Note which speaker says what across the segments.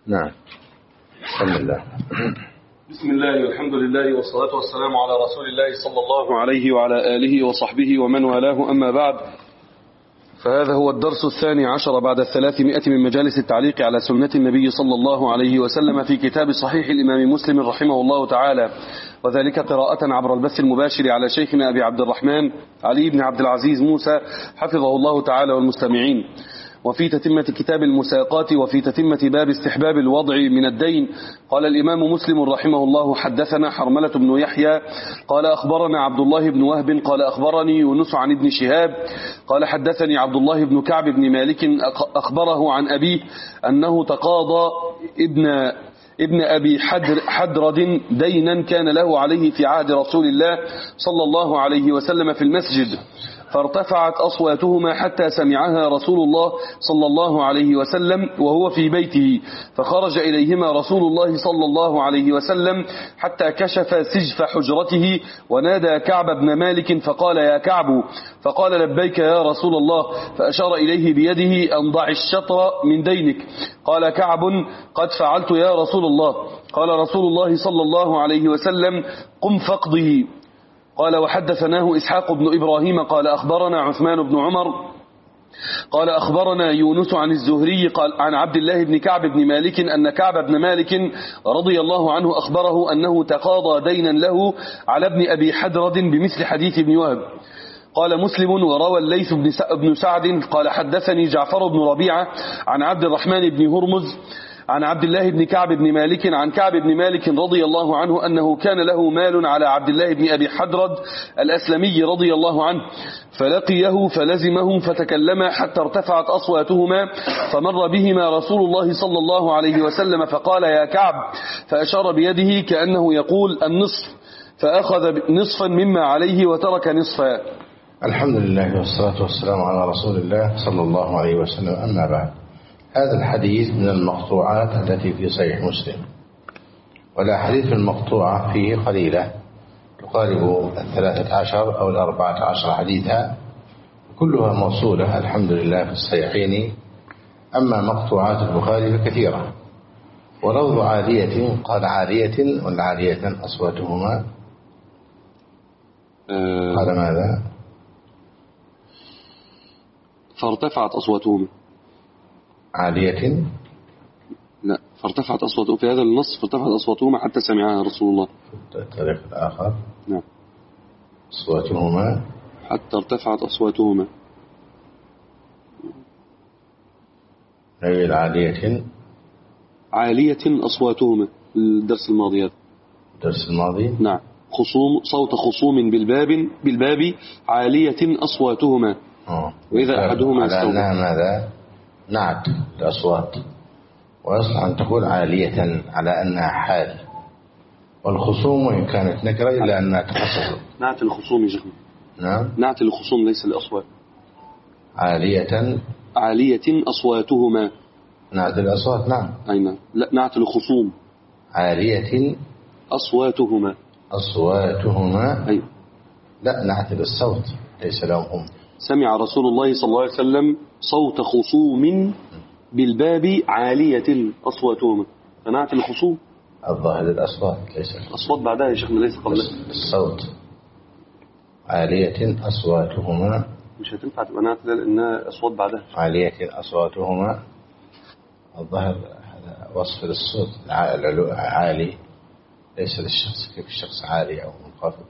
Speaker 1: نعم. بسم الله.
Speaker 2: بسم الله والحمد لله والصلاة والسلام على رسول الله صلى الله عليه وعلى آله وصحبه ومن والاه، أما بعد، فهذا هو الدرس 12 بعد 300 من مجالس التعليق على سنة النبي صلى الله عليه وسلم في كتاب صحيح الإمام مسلم رحمه الله تعالى، وذلك قراءة عبر البث المباشر على شيخنا أبي عبد الرحمن علي بن عبد العزيز موسى حفظه الله تعالى والمستمعين. وفي تتمة كتاب المساقات وفي تتمة باب استحباب الوضع من الدين، قال الإمام مسلم رحمه الله: حدثنا حرملة بن يحيى قال أخبرنا عبد الله بن وهب قال أخبرني يونس عن ابن شهاب قال حدثني عبد الله بن كعب بن مالك أخبره عن أبيه أنه تقاضى ابن أبي حدرد دينا كان له عليه في عهد رسول الله صلى الله عليه وسلم في المسجد، فارتفعت أصواتهما حتى سمعها رسول الله صلى الله عليه وسلم وهو في بيته، فخرج إليهما رسول الله صلى الله عليه وسلم حتى كشف سجف حجرته ونادى كعب بن مالك فقال: يا كعب. فقال: لبيك يا رسول الله، فأشار إليه بيده أن ضع الشطر من دينك. قال كعب: قد فعلت يا رسول الله. قال رسول الله صلى الله عليه وسلم: قم فاقضه. قال: وحدثناه إسحاق بن إبراهيم قال أخبرنا عثمان بن عمر قال أخبرنا يونس عن الزهري قال عن عبد الله بن كعب بن مالك أن كعب بن مالك رضي الله عنه أخبره أنه تقاضى دينا له على ابن أبي حدرد بمثل حديث ابن وهب. قال مسلم: وروى الليث بن سعد قال حدثني جعفر بن ربيعة عن عبد الرحمن بن هرمز عن عبد الله بن كعب بن مالك عن كعب بن مالك رضي الله عنه أنه كان له مال على عبد الله بن أبي حدرد الأسلمي رضي الله عنه، فلقيه فلزمه فتكلما حتى ارتفعت أصواتهما، فمر بهما رسول الله صلى الله عليه وسلم فقال: يا كعب، فأشار بيده كأنه يقول النصف، فأخذ نصفا مما عليه وترك نصفا.
Speaker 1: الحمد لله والصلاة والسلام على رسول الله صلى الله عليه وسلم، أما بعد. هذا الحديث من المقطوعات التي في صحيح مسلم، والأحاديث المقطوعة فيه قليلة تقارب 13 أو 14 حديثا، كلها موصولة الحمد لله في الصحيحين. أما مقطوعات البخاري فكثيرة. ولفظ عالية، قال عالية ولا عالية أصواتهما؟ قال ماذا؟
Speaker 2: فارتفعت أصواتهما.
Speaker 1: عالية؟
Speaker 2: لا، فارتفعت أصواتهما في هذا النص، فارتفعت أصواتهما حتى سمعها رسول الله.
Speaker 1: الطريق الآخر:
Speaker 2: نعم،
Speaker 1: أصواتهما
Speaker 2: حتى ارتفعت أصواتهما.
Speaker 1: غير
Speaker 2: عالية أصواتهما. الدرس الماضي هذا.
Speaker 1: الدرس الماضي؟
Speaker 2: نعم. صوت خصوم بالباب عالية أصواتهما. وإذا أحدهما
Speaker 1: على أنها ماذا؟ نعت الأصوات، ويصلح أن تقول عالية على أنها حال، والخصوم وإن كانت نكرة إلا أنها تخصص.
Speaker 2: نعت الخصوم يا شيخنا.
Speaker 1: نعم،
Speaker 2: نعت الخصوم ليس الأصوات.
Speaker 1: عالية
Speaker 2: أصواتهما.
Speaker 1: نعت الأصوات. نعم،
Speaker 2: أي نعم. لا، نعت الخصوم.
Speaker 1: عالية
Speaker 2: أصواتهما.
Speaker 1: أي لا، نعت الصوت ليس لهم هم.
Speaker 2: سمع رسول الله صلى الله عليه وسلم صوت خصوم بالباب عالية أصواتهما، فنعت الخصوم.
Speaker 1: الظاهر الأصوات ليس
Speaker 2: الأصوات بعدها يا شيخنا، ليس قبلها.
Speaker 1: الصوت. عالية أصواتهما
Speaker 2: مش هتنفع تبقى نعت لأنها أصوات بعدها.
Speaker 1: عالية أصواتهما، الظاهر هذا وصف للصوت عالي، ليس للشخص، كيف الشخص عالي أو منخفض.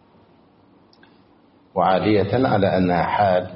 Speaker 1: وعالية على أنها حال.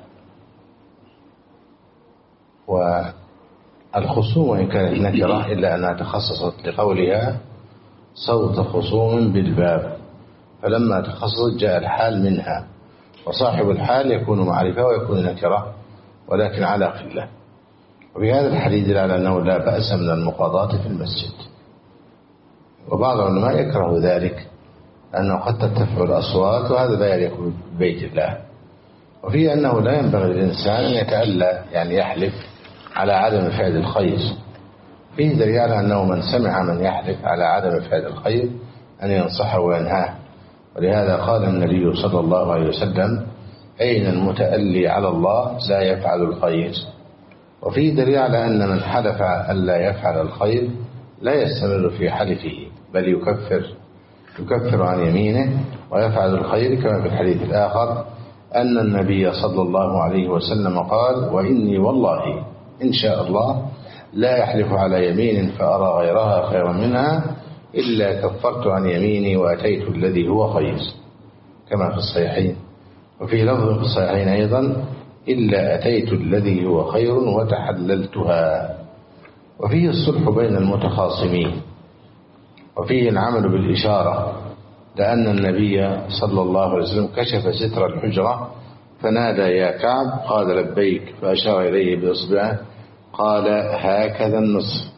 Speaker 1: والخصوم وإن كانت نكرة إلا أنها تخصصت لقولها صوت خصوم بالباب، فلما تخصصت جاء الحال منها، وصاحب الحال يكون معرفة ويكون نكرة ولكن على قلة. وفي هذا الحديث على أنه لا بأس من المقاضاة في المسجد، وبعض العلماء يكره ذلك أنه قد ترتفع الأصوات وهذا لا يليق ببيت الله. وفي أنه لا ينبغي للإنسان أن يتألى، يعني يحلف على عدم فعل الخير. فيه دليل على أنه من سمع من يحلف على عدم فعل الخير أن ينصحه وينهاه. ولهذا قال النبي صلى الله عليه وسلم: أين المتألي على الله لا يفعل الخير؟ وفيه دليل على أن من حلف ألا يفعل الخير لا يستمر في حلفه، بل يكفر عن يمينه ويفعل الخير، كما في الحديث الآخر أن النبي صلى الله عليه وسلم قال: وإني والله إن شاء الله لا يحلف على يمين فأرى غيرها خيرا منها إلا كفرت عن يميني وأتيت الذي هو خير، كما في الصحيحين. وفي لفظ في الصحيحين أيضا: إلا أتيت الذي هو خير وتحللتها. وفيه الصلح بين المتخاصمين، وفيه العمل بالإشارة، لأن النبي صلى الله عليه وسلم كشف ستر الحجرة فنادى: يا كعب، قال: لبيك، فأشار إليه بإصبعه قال: هكذا النصف.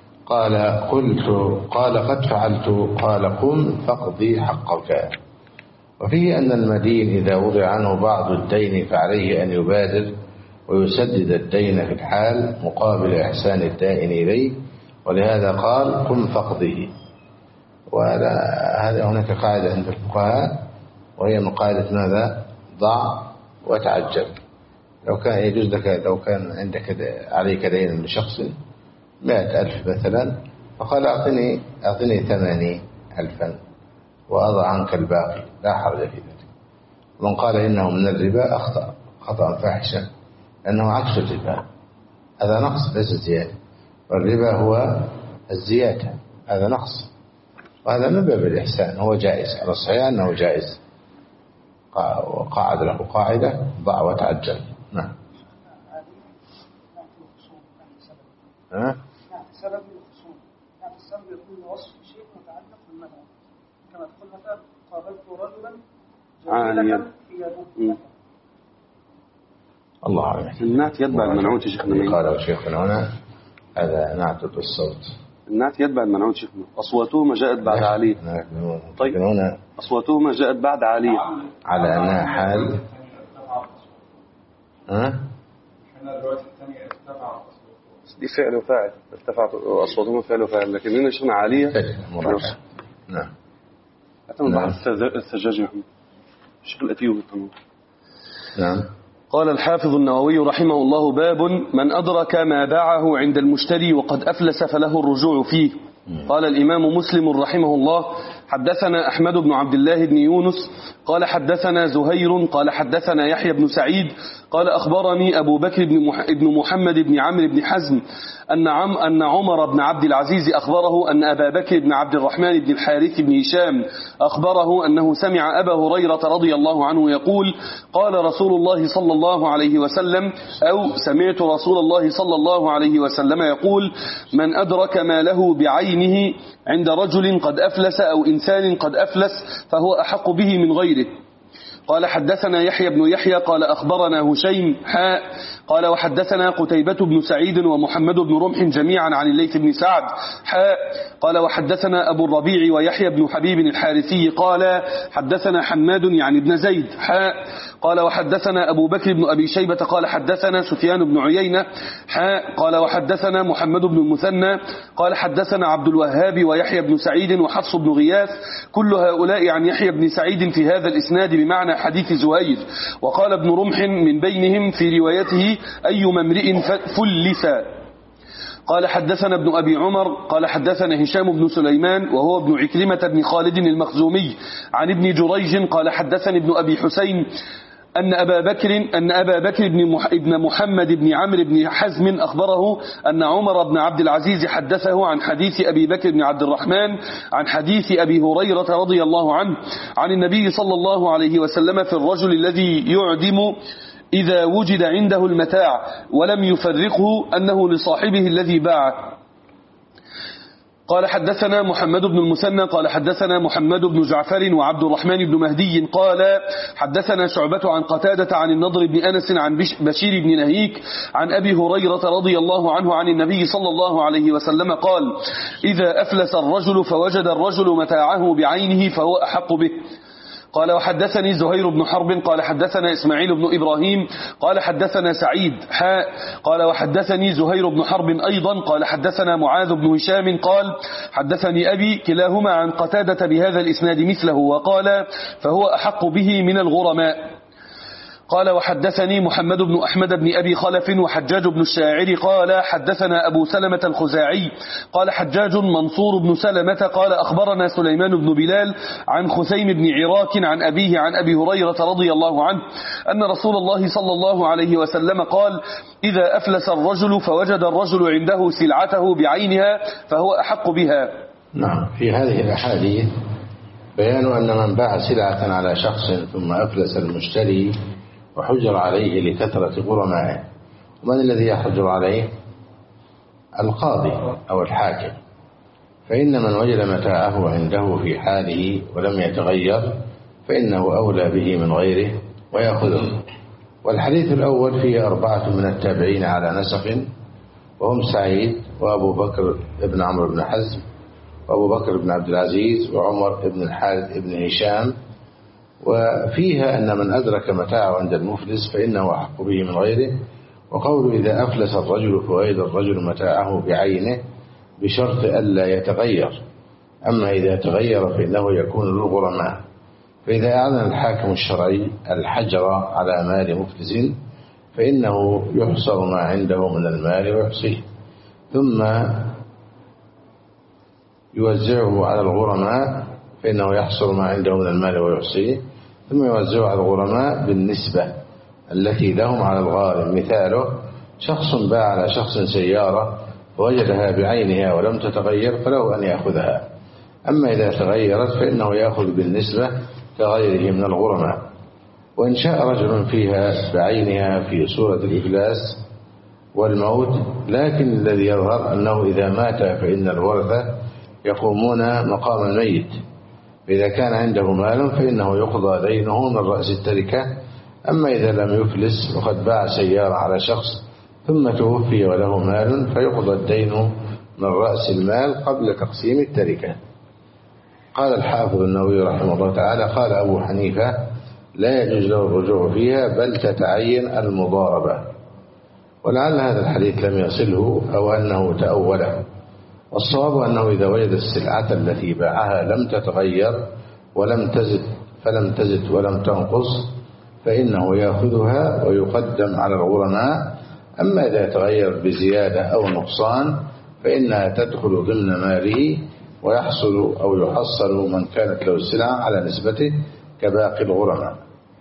Speaker 1: قال: قد فعلت. قال: قم فاقضي حقك. وفيه أن المدين إذا وضع عنه بعض الدين فعليه أن يبادر ويسدد الدين في الحال مقابل إحسان الدائن إليه، ولهذا قال: قم فاقضه. وهذا هناك قاعدة عند الفقهاء، وهي من قاعدة ماذا؟ ضع وتعجل. لو كان يجوز لك، لو كان عندك عليك دين لشخص 100,000 مثلا، فقال: أعطني 80,000 وأضع عنك الباقي، لا حرج في ذلك. من قال إنه من الربا أخطأ خطأ فاحشا، لأنه عكس الربا، هذا نقص ليس زيادة، والربا هو الزيادة، هذا نقص، وهذا من باب الإحسان، هو جائز على الصحيح أنه جائز. وقاعد له قاعدة: ضع وتعجل. نعم.
Speaker 3: سبب الخصوم، السبب يكون وصف شيء متعلق بالمنع، كما تقول مثلا: قابلت رجلا جميلة في يده.
Speaker 1: الله أعلم.
Speaker 2: النعت يتبع المنعوت يا شيخنا.
Speaker 1: قال شيخنا هنا هذا نعت بالصوت.
Speaker 2: النعت يتبع المنعوت شيخنا. أصواتهما جاءت بعد علي.
Speaker 1: طيب هنا
Speaker 2: أصواتهما جاءت بعد علي
Speaker 1: على أنها حال.
Speaker 2: دي فعل وفاعل، ارتفعت أصواتهما فعل وفاعل، لكن هنا شيخنا عالية.
Speaker 1: نعم.
Speaker 2: أتمنى بعد الثجاج يا محمد الشيخ الأثيوبي.
Speaker 1: نعم.
Speaker 2: قال الحافظ النووي رحمه الله: باب من أدرك ما باعه عند المشتري وقد أفلس فله الرجوع فيه. قال الإمام مسلم رحمه الله: حدثنا أحمد بن عبد الله بن يونس قال حدثنا زهير قال حدثنا يحيى بن سعيد قال أخبرني أبو بكر بن محمد بن عمرو بن حزم أن عمر بن عبد العزيز أخبره أن أبا بكر بن عبد الرحمن بن الحارث بن هشام أخبره أنه سمع أبا هريرة رضي الله عنه يقول: قال رسول الله صلى الله عليه وسلم، أو سمعت رسول الله صلى الله عليه وسلم يقول: من أدرك ما له بعينه عند رجل قد أفلس أو إنسان قد أفلس فهو أحق به من غيره. قال حدثنا يحيى بن يحيى قال أخبرنا هشيم قال وحدثنا قتيبة بن سعيد ومحمد بن رمح جميعا عن الليث بن سعد قال وحدثنا أبو الربيع ويحيى بن حبيب الحارثي قال حدثنا حماد يعني بن زيد قال وحدثنا أبو بكر بن أبي شيبة قال حدثنا سفيان بن عيينة قال وحدثنا محمد بن المثنى قال حدثنا عبد الوهاب ويحيى بن سعيد وحفص بن غياث كل هؤلاء عن يحيى بن سعيد في هذا الإسناد بمعنى حديث زهير. وقال ابن رمح من بينهم في روايته: أيما امرئ فلس. قال حدثنا ابن أبي عمر قال حدثنا هشام بن سليمان وهو ابن عكرمة بن خالد المخزومي عن ابن جريج قال حدثني ابن أبي حسين أن أبا بكر بن محمد بن عمرو بن حزم أخبره أن عمر بن عبد العزيز حدثه عن حديث أبي بكر بن عبد الرحمن عن حديث أبي هريرة رضي الله عنه عن النبي صلى الله عليه وسلم في الرجل الذي يعدم إذا وجد عنده المتاع ولم يفرقه أنه لصاحبه الذي باعه. قال حدثنا محمد بن المثنى قال حدثنا محمد بن جعفر وعبد الرحمن بن مهدي قال حدثنا شعبة عن قتادة عن النضر بن أنس عن بشير بن نهيك عن أبي هريرة رضي الله عنه عن النبي صلى الله عليه وسلم قال: إذا أفلس الرجل فوجد الرجل متاعه بعينه فهو أحق به. قال وحدثني زهير بن حرب قال حدثنا إسماعيل بن إبراهيم قال حدثنا سعيد قال وحدثني زهير بن حرب أيضا قال حدثنا معاذ بن هشام قال حدثني أبي كلاهما عن قتادة بهذا الإسناد مثله وقال: فهو أحق به من الغرماء. قال وحدثني محمد بن أحمد بن أبي خلف وحجاج بن الشاعر قال حدثنا أبو سلمة الخزاعي قال حجاج منصور بن سلمة قال أخبرنا سليمان بن بلال عن خثيم بن عراك عن أبيه عن أبي هريرة رضي الله عنه أن رسول الله صلى الله عليه وسلم قال إذا أفلس الرجل فوجد الرجل عنده سلعته بعينها فهو أحق بها.
Speaker 1: نعم. في هذه الأحاديث بيان أن من باع سلعة على شخص ثم أفلس المشتري وحجر عليه لكثرة غرمائه، ومن الذي يحجر عليه؟ القاضي أو الحاكم. فإن من وجد متاعه عنده في حاله ولم يتغير فإنه أولى به من غيره ويأخذه. والحديث الأول فيه 4 من التابعين على نسق، وهم سعيد وأبو بكر بن عمرو بن حزم وأبو بكر بن عبد العزيز وعمر بن الحارث بن هشام. وفيها أن من أدرك متاعه عند المفلس فإنه أحق به من غيره. وقوله إذا أفلس الرجل فوجد الرجل متاعه بعينه بشرط ألا يتغير، أما إذا تغير فإنه يكون للغرماء. فإذا أعلن الحاكم الشرعي الحجر على مال مفلس فإنه يحصر ما عنده من المال ويحصيه ثم يوزعه على الغرماء، فإنه يحصر ما عنده من المال ويحصيه ثم يوزعه على الغرماء بالنسبة التي لهم على الغارم. مثاله شخص باع على شخص سيارة ووجدها بعينها ولم تتغير فله أن يأخذها، أما إذا تغيرت فإنه يأخذ بالنسبة كغيره من الغرماء. وإن شاء رجل فيها بعينها في صورة الإفلاس والموت، لكن الذي يظهر أنه إذا مات فإن الورثة يقومون مقام الميت، فإذا كان عنده مال فإنه يقضى دينه من رأس التركة. أما إذا لم يفلس وقد باع سيارة على شخص ثم توفي وله مال فيقضى الدين من رأس المال قبل تقسيم التركة. قال الحافظ النووي رحمه الله تعالى قال أبو حنيفة لا يجوز له الرجوع فيها بل تتعين المضاربة. ولعل هذا الحديث لم يصله أو أنه تأوله، والصواب أنه إذا وجد السلعة التي باعها لم تتغير ولم تزد ولم تنقص فإنه يأخذها ويقدم على الغرماء. أما إذا تغير بزيادة أو نقصان فإنها تدخل ضمن ماله ويحصل أو يحصل من كانت له السلعة على نسبته كباقي الغرماء.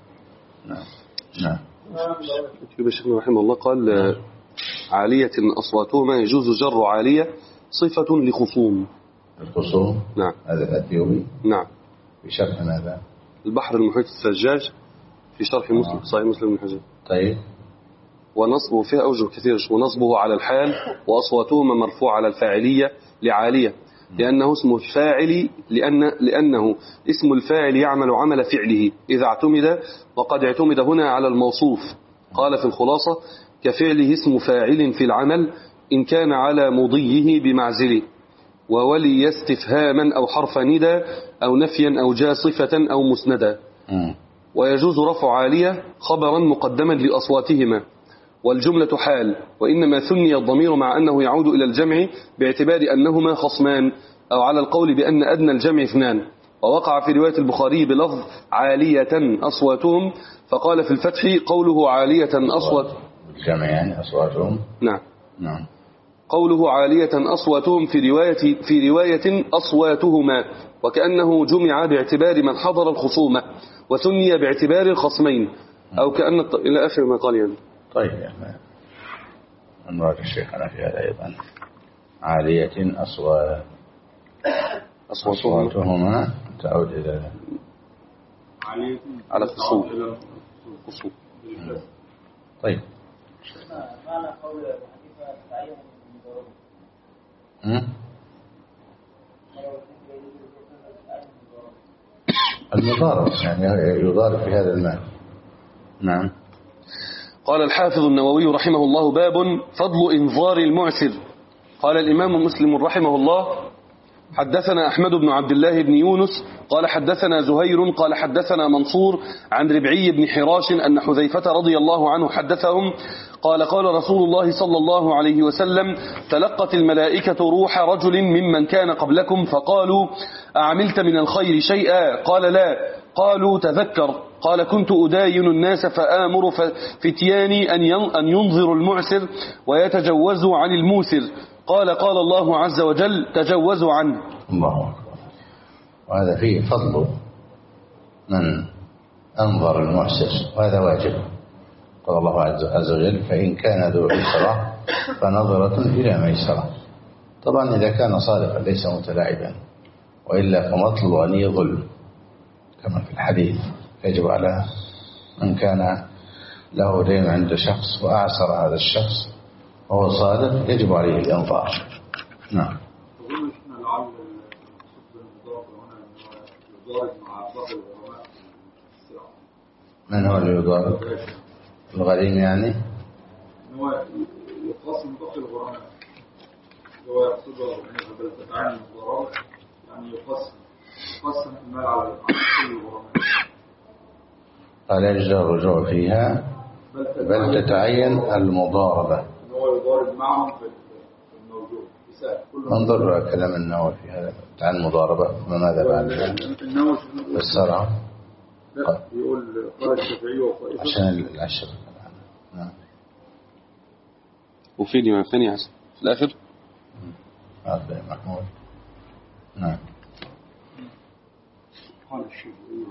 Speaker 1: نعم.
Speaker 2: الشيخ رحمه الله قال عالية أصواتهما يجوز جر عالية صفة لخصوم.
Speaker 1: الخصوم
Speaker 2: نعم.
Speaker 1: هذا الأثيوبي.
Speaker 2: نعم.
Speaker 1: في شرح ماذا؟
Speaker 2: البحر المحيط الثجاج في شرح مسلم صحيح مسلم بن حجاج.
Speaker 1: طيب.
Speaker 2: ونصبه فيها أوجه كثير، ونصبه على الحال وأصواتهما مرفوع على الفاعلية لعالية لأنه اسم الفاعل لأنه اسم الفاعل يعمل عمل فعله إذا اعتمد، وقد اعتمد هنا على الموصوف. قال في الخلاصة كفعله اسم فاعل في العمل إن كان على مضيه بمعزله، وولي استفهاما أو حرف ندى أو نفيا أو جاء صفة أو مسندا. ويجوز رفع عالية خبرا مقدما لأصواتهما والجملة حال، وإنما ثني الضمير مع أنه يعود إلى الجمع باعتبار أنهما خصمان، أو على القول بأن أدنى الجمع 2. ووقع في رواية البخاري بلفظ عالية أصواتهم، فقال في الفتح قوله عالية أصوات
Speaker 1: الجمع يعني أصواتهم.
Speaker 2: نعم. قوله عالية أصواتهم في رواية أصواتهما، وكأنه جمع باعتبار من حضر الخصومة وثني باعتبار الخصمين، أو كأن إلى آخر ما قال يعني.
Speaker 1: طيب يعني نراجع الشيخنا في هذا أيضا. عالية أصواتهما تعود إلى
Speaker 2: على الخصوم.
Speaker 1: طيب. المضارب يعني يضارب في هذا المال. نعم.
Speaker 2: قال الحافظ النووي رحمه الله باب فضل إنظار المعسر. قال الإمام مسلم رحمه الله حدثنا أحمد بن عبد الله بن يونس قال حدثنا زهير قال حدثنا منصور عن ربعي بن حراش أن حذيفة رضي الله عنه حدثهم قال قال رسول الله صلى الله عليه وسلم تلقت الملائكة روح رجل ممن كان قبلكم فقالوا أعملت من الخير شيئا؟ قال لا. قالوا تذكر. قال كنت أداين الناس فآمر فتياني أن ينظروا المعسر ويتجوزوا عن الموسر. قال قال الله عز وجل تجوزوا عنه.
Speaker 1: الله أكبر. وهذا فيه فضل من أنظر المعسر، وهذا واجب. قال الله عز وجل فإن كان ذو عسرة فنظرة إلى ميسرة. طبعا إذا كان صادقا ليس متلاعبا، وإلا فمطلب غني ظلم كما في الحديث. يجب على من كان له دين عند شخص وأعسر هذا الشخص وهو صادق يجب عليه الإنظار. نعم. من هو اللي يضارب؟ الغريم يعني؟
Speaker 4: هو يقاسم باقي الغرماء، هو يقصد بل تتعين المضاربة، يعني يقسم المال على كل الغرماء.
Speaker 1: قال يجرى الرجوع فيها بل تتعين المضاربة.
Speaker 4: هو يضارب معهم في الموجود.
Speaker 1: انظر كلام النووي في هذا عن المضاربة وماذا بعد
Speaker 4: النووي
Speaker 1: بالسرعة.
Speaker 4: لا يقول قال الشافعي وطائفة
Speaker 1: عشان العشر. نعم.
Speaker 2: وفين يا ثاني عسل في الآخر
Speaker 1: هذا محمود. نعم.
Speaker 4: قال الشافعي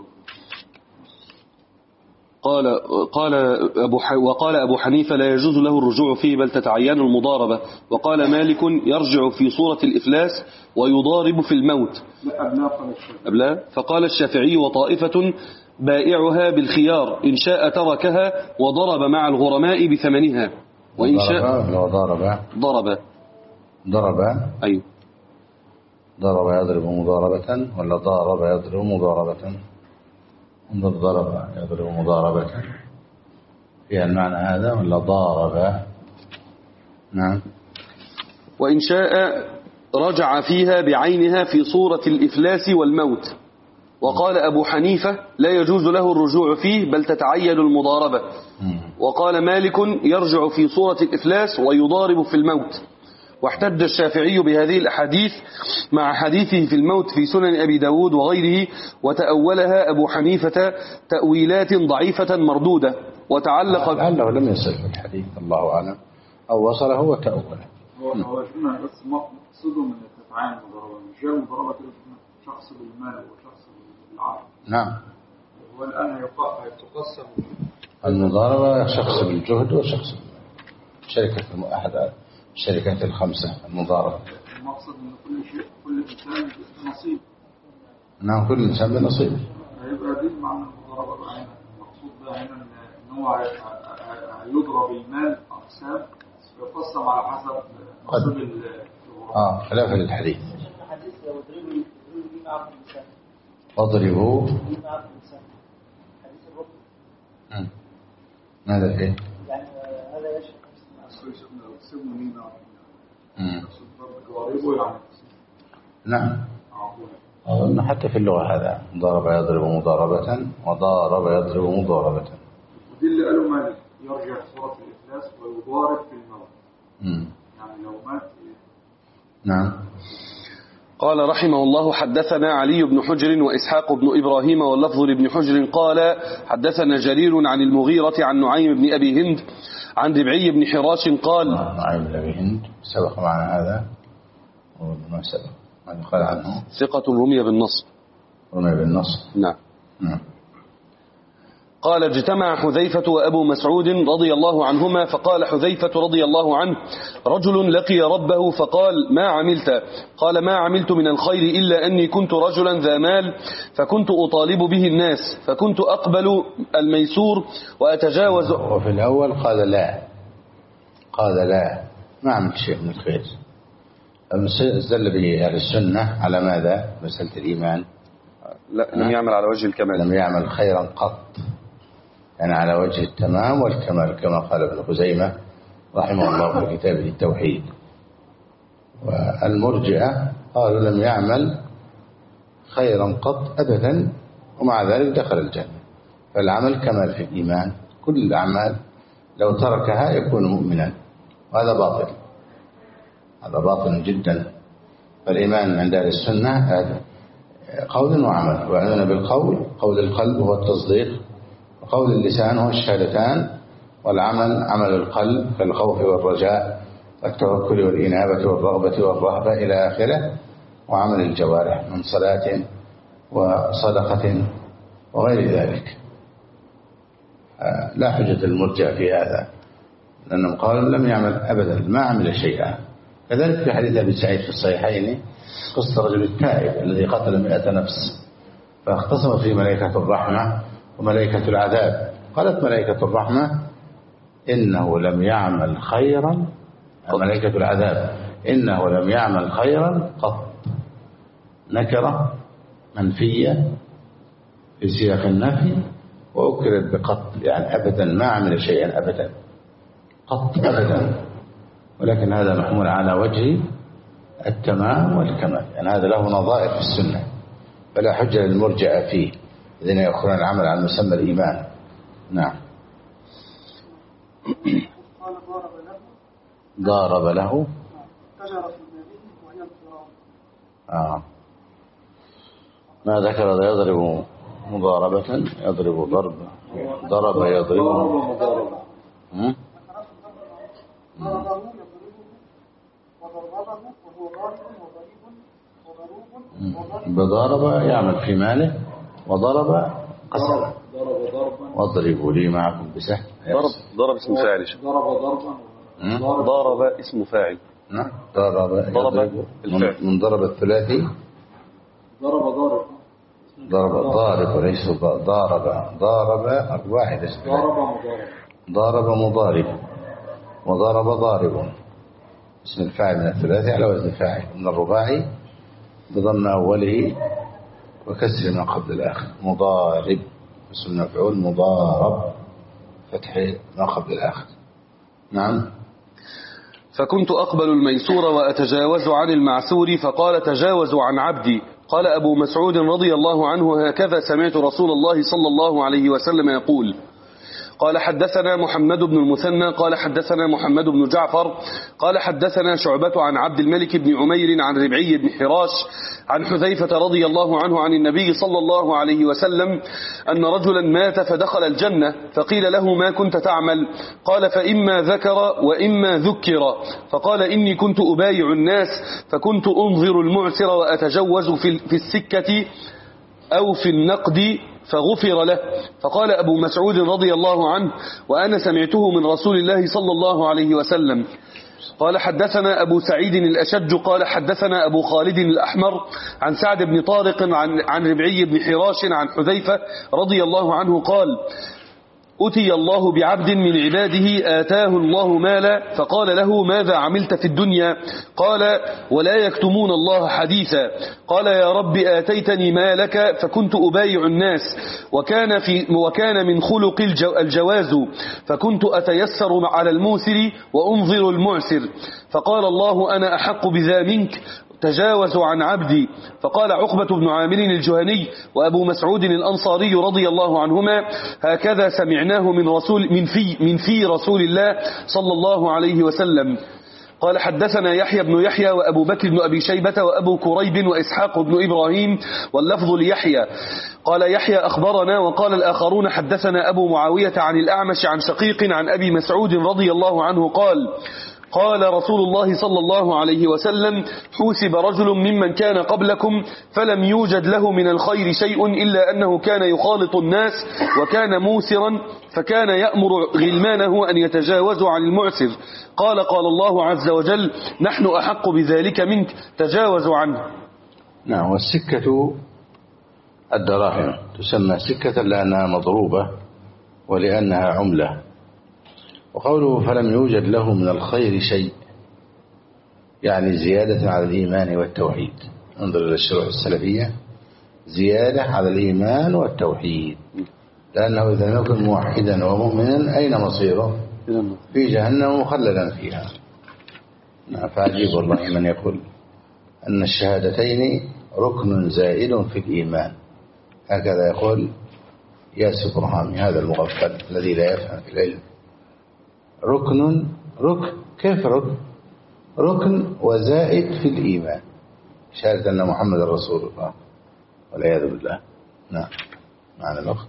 Speaker 2: وقال أبو حنيفة لا يجوز له الرجوع فيه بل تتعين المضاربة. وقال مالك يرجع في صورة الإفلاس ويضارب في الموت. أبلا. فقال الشافعي وطائفة بائعها بالخيار إن شاء تركها وضرب مع الغرماء بثمنها وإن شاء ضرب أيوه
Speaker 1: ضرب يضرب مضاربة ولا ضارب يضرب مضاربة؟ انظر ضرب يضرب مضاربة فيها المعنى هذا ولا ضارب؟ نعم.
Speaker 2: وإن شاء رجع فيها بعينها في صورة الإفلاس والموت. وقال أبو حنيفة لا يجوز له الرجوع فيه بل تتعين المضاربة. وقال مالك يرجع في صورة الإفلاس ويضارب في الموت. واحتج الشافعي بهذه الأحاديث مع حديثه في الموت في سنن أبي داود وغيره، وتأولها أبو حنيفة تأويلات ضعيفة مردودة. وتعلق
Speaker 1: لعله لم يصل في الحديث الله أعلم أو وصله وتأوله.
Speaker 4: هو شفنا بس مقصده من التفعيل المضاربة مش المضاربة شخص بالمال وشخص بالعقل.
Speaker 1: نعم.
Speaker 4: هو الآن تقسم
Speaker 1: المضاربة شخص بالجهد وشخص شركة أحد الشركات الخمسة المضاربة.
Speaker 4: المقصد من كل شيء كل إنسان نصيب.
Speaker 1: نعم كل إنسان بنصيبه.
Speaker 4: هيبقى دي معنى المضاربة بعينها. المقصود بها هنا إن هو هيضرب المال أقسام يقسم على حسب نصيب الغرماء.
Speaker 1: خلافا للحديث. اضربوا ماذا فيه؟
Speaker 3: يعني هذا يشرح
Speaker 1: نعم. أظن حتى في اللغة هذا ضرب يضرب مضاربة وضارب يضرب مضاربة.
Speaker 4: ودي اللي قالوا مالك يرجع صورة الإفلاس ويضارب في الموت. يعني لو مات.
Speaker 1: نعم.
Speaker 2: قال رحمه الله حدثنا علي بن حجر وإسحاق بن إبراهيم واللفظ لابن حجر قال حدثنا جرير عن المغيرة عن نعيم بن أبي هند عن ربعي بن حراش قال
Speaker 1: نعيم بن أبي هند سبق معنا هذا وما سبق ماذا قال عنه؟
Speaker 2: ثقة رمي بالنصب.
Speaker 1: رمي بالنصب.
Speaker 2: نعم. قال اجتمع حذيفة وأبو مسعود رضي الله عنهما فقال حذيفة رضي الله عنه رجل لقي ربه فقال ما عملت؟ قال ما عملت من الخير إلا أني كنت رجلا ذا مال فكنت أطالب به الناس فكنت أقبل الميسور وأتجاوز.
Speaker 1: وفي الأول قال لا ما عملت شيء من الخير. استدل به أهل السنة على ماذا؟ مسألة الإيمان.
Speaker 2: لا لم يعمل على وجه الكمال.
Speaker 1: لم يعمل خيرا قط يعني على وجه التمام والكمال كما قال ابن خزيمة رحمه الله في كتابه التوحيد. والمرجئة قالوا لم يعمل خيرا قط أبدا ومع ذلك دخل الجنة. فالعمل كمال في الإيمان. كل الأعمال لو تركها يكون مؤمنا وهذا باطل. هذا باطل جدا. فالإيمان عند أهل السنة قول وعمل. وعندنا بالقول قول القلب هو التصديق، وقول اللسان هو الشهادتان، والعمل عمل القلب كالخوف والرجاء والتوكل والإنابة والرغبة والرهبة إلى آخره، وعمل الجوارح من صلاة وصدقة وغير ذلك. لا حجة المرجع في هذا، لأنهم قالوا لم يعمل أبدا، ما عمل شيئا. كذلك في حديث أبي سعيد في الصحيحين قصة رجل التائب الذي قتل 100 نفس، فاختصم في ملائكة الرحمة وملائكة العذاب. قالت ملائكة الرحمة إنه لم يعمل خيرا، ملائكة العذاب إنه لم يعمل خيرا قط. نكرة منفية في سياق النفي وأكرت بقط، يعني أبدا ما عمل شيئا أبدا، قط أبدا. ولكن هذا محمول على وجه التمام والكمال، يعني هذا له نظائر في السنة، فلا حجة للمرجع فيه الذين يأخذون العمل على مسمى الإيمان. نعم. ضارب له ما ذكر ذا يضرب مضاربة، يضرب ضرب، ضرب يضرب بضارب يعمل في ماله، وضرب قسم، واضربوا لي معكم بسهم.
Speaker 2: ضرب اسم فاعل. ضرب اسم فاعل.
Speaker 1: نعم. ضرب من ضرب الثلاثي، ضرب ضارب وليس ضارب واحد اسم ضارب مضارب، وضرب ضارب اسم الفاعل من الثلاثي على وزن فاعل، من الرباعي بضم أوله وكسر ما قبل الآخر. مضارب اسم المفعول، مضارب فتح ما قبل الآخر. نعم.
Speaker 2: فكنت أقبل الميسور وأتجاوز عن المعسور، فقال تجاوزوا عن عبدي. قال أبو مسعود رضي الله عنه هكذا سمعت رسول الله صلى الله عليه وسلم يقول. قال حدثنا محمد بن المثنى قال حدثنا محمد بن جعفر قال حدثنا شعبة عن عبد الملك بن عمير عن ربعي بن حراش عن حذيفة رضي الله عنه عن النبي صلى الله عليه وسلم أن رجلا مات فدخل الجنة، فقيل له ما كنت تعمل؟ قال فإما ذكر وإما ذكر. فقال إني كنت أبايع الناس، فكنت أنظر المعسر وأتجوز في السكة أو في النقد فغفر له. فقال أبو مسعود رضي الله عنه وأنا سمعته من رسول الله صلى الله عليه وسلم. قال حدثنا أبو سعيد الأشج قال حدثنا أبو خالد الأحمر عن سعد بن طارق عن ربعي بن حراش عن حذيفة رضي الله عنه قال أتي الله بعبد من عباده آتاه الله مالا، فقال له ماذا عملت في الدنيا؟ قال ولا يكتمون الله حديثا. قال يا رب آتيتني مالك فكنت أبايع الناس، وكان من خلق الجواز، فكنت أتيسر على الموسر وأنظر المعسر. فقال الله أنا أحق بذا منك، تجاوزوا عن عبدي. فقال عقبة بن عامر الجهني وأبو مسعود الأنصاري رضي الله عنهما هكذا سمعناه من في رسول الله صلى الله عليه وسلم. قال حدثنا يحيى بن يحيى وأبو بكر بن أبي شيبة وأبو كريب وإسحاق بن إبراهيم واللفظ ليحيى. قال يحيى أخبرنا، وقال الآخرون حدثنا أبو معاوية عن الأعمش عن شقيق عن أبي مسعود رضي الله عنه قال رسول الله صلى الله عليه وسلم حوسب رجل ممن كان قبلكم فلم يوجد له من الخير شيء إلا أنه كان يخالط الناس وكان موسرا، فكان يأمر غلمانه أن يتجاوزوا عن المعسر. قال الله عز وجل نحن أحق بذلك منك، تجاوزوا عنه.
Speaker 1: نعم. والسكة الدراهم تسمى سكة لأنها مضروبة ولأنها عملة. وقوله فلم يوجد له من الخير شيء يعني زيادة على الإيمان والتوحيد. انظر إلى الشروح السلفية، زيادة على الإيمان والتوحيد، لأنه إذا لم يكن موحدا ومؤمنا أين مصيره؟ في جهنم مخلدا فيها. فعجيب والله من يقول أن الشهادتين ركن زائد في الإيمان، هكذا يقول ياسر برهامي هذا المغفل الذي لا يفهم في العلم. ركن كيف ركن وزائد في الإيمان، شهادة أن محمد رسول الله والعياذ بالله. نعم. معنا الأخت.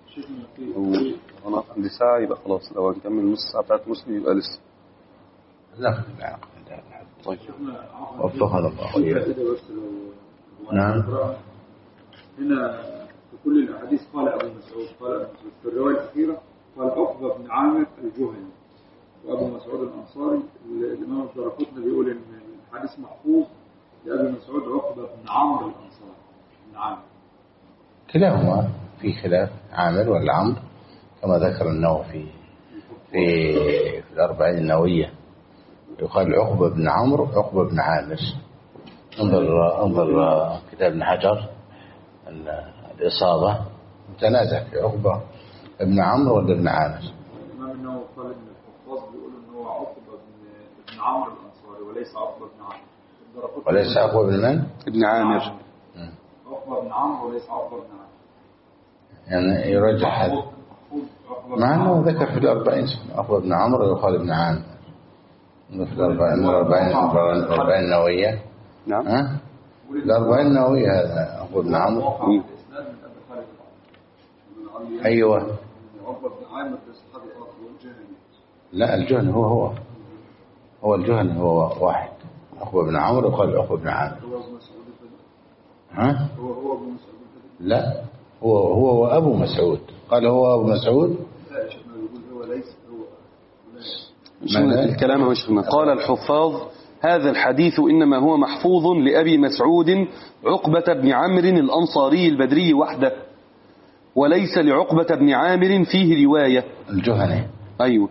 Speaker 2: أنا عندي ساعة يبقى خلاص، لو هنكمل نص ساعة بتاعت مسلم يبقى لسه.
Speaker 1: لا طيب. وفقنا الله وإياك. نعم.
Speaker 4: هنا في كل الأحاديث قال أبو مسعود، في الرواية الأخيرة قال عقبة بن عامر الجهني وأبو مسعود الأنصاري. الإمام الدارقطني بيقول إن الحديث محفوظ لأبي مسعود عقبة بن عمرو الأنصاري بن عامر.
Speaker 1: كلاهما في خلاف، عامر ولا عمرو، كما ذكر النووي في الأربعين النووية. يقال عقبة بن عمرو، عقبة بن عامر. انظر كتاب ابن حجر الإصابة، متنازع في عقبة ابن عمرو ولا ابن عامر.
Speaker 4: الإمام النووي قال إن الحفاظ بيقولوا إن هو عقبة بن عمرو الأنصاري وليس عقبة بن عامر.
Speaker 1: وليس عقبة بن من؟
Speaker 2: ابن عامر.
Speaker 4: عقبة بن عمرو وليس عقبة بن عامر.
Speaker 1: يعني يرجح هذا، مع أنه ذكر في الأربعين عقبة بن عمرو ويقال ابن عامر في الأربعين النووية.
Speaker 2: نعم.
Speaker 1: الأربعين النووية هذا عقبة بن عمرو. أيوة. لا، الجهني هو الجهني هو واحد. عقبة بن عمرو وقال عقبة بن عامر. ها؟ لا، هو وأبو مسعود. قال هو أبو مسعود.
Speaker 2: الكلام مش قال الحفاظ هذا الحديث إنما هو محفوظ لأبي مسعود عقبة بن عمرو الأنصاري البدري وحده، وليس لعقبة بن عامر فيه رواية.
Speaker 1: الجهني.
Speaker 2: أيوه.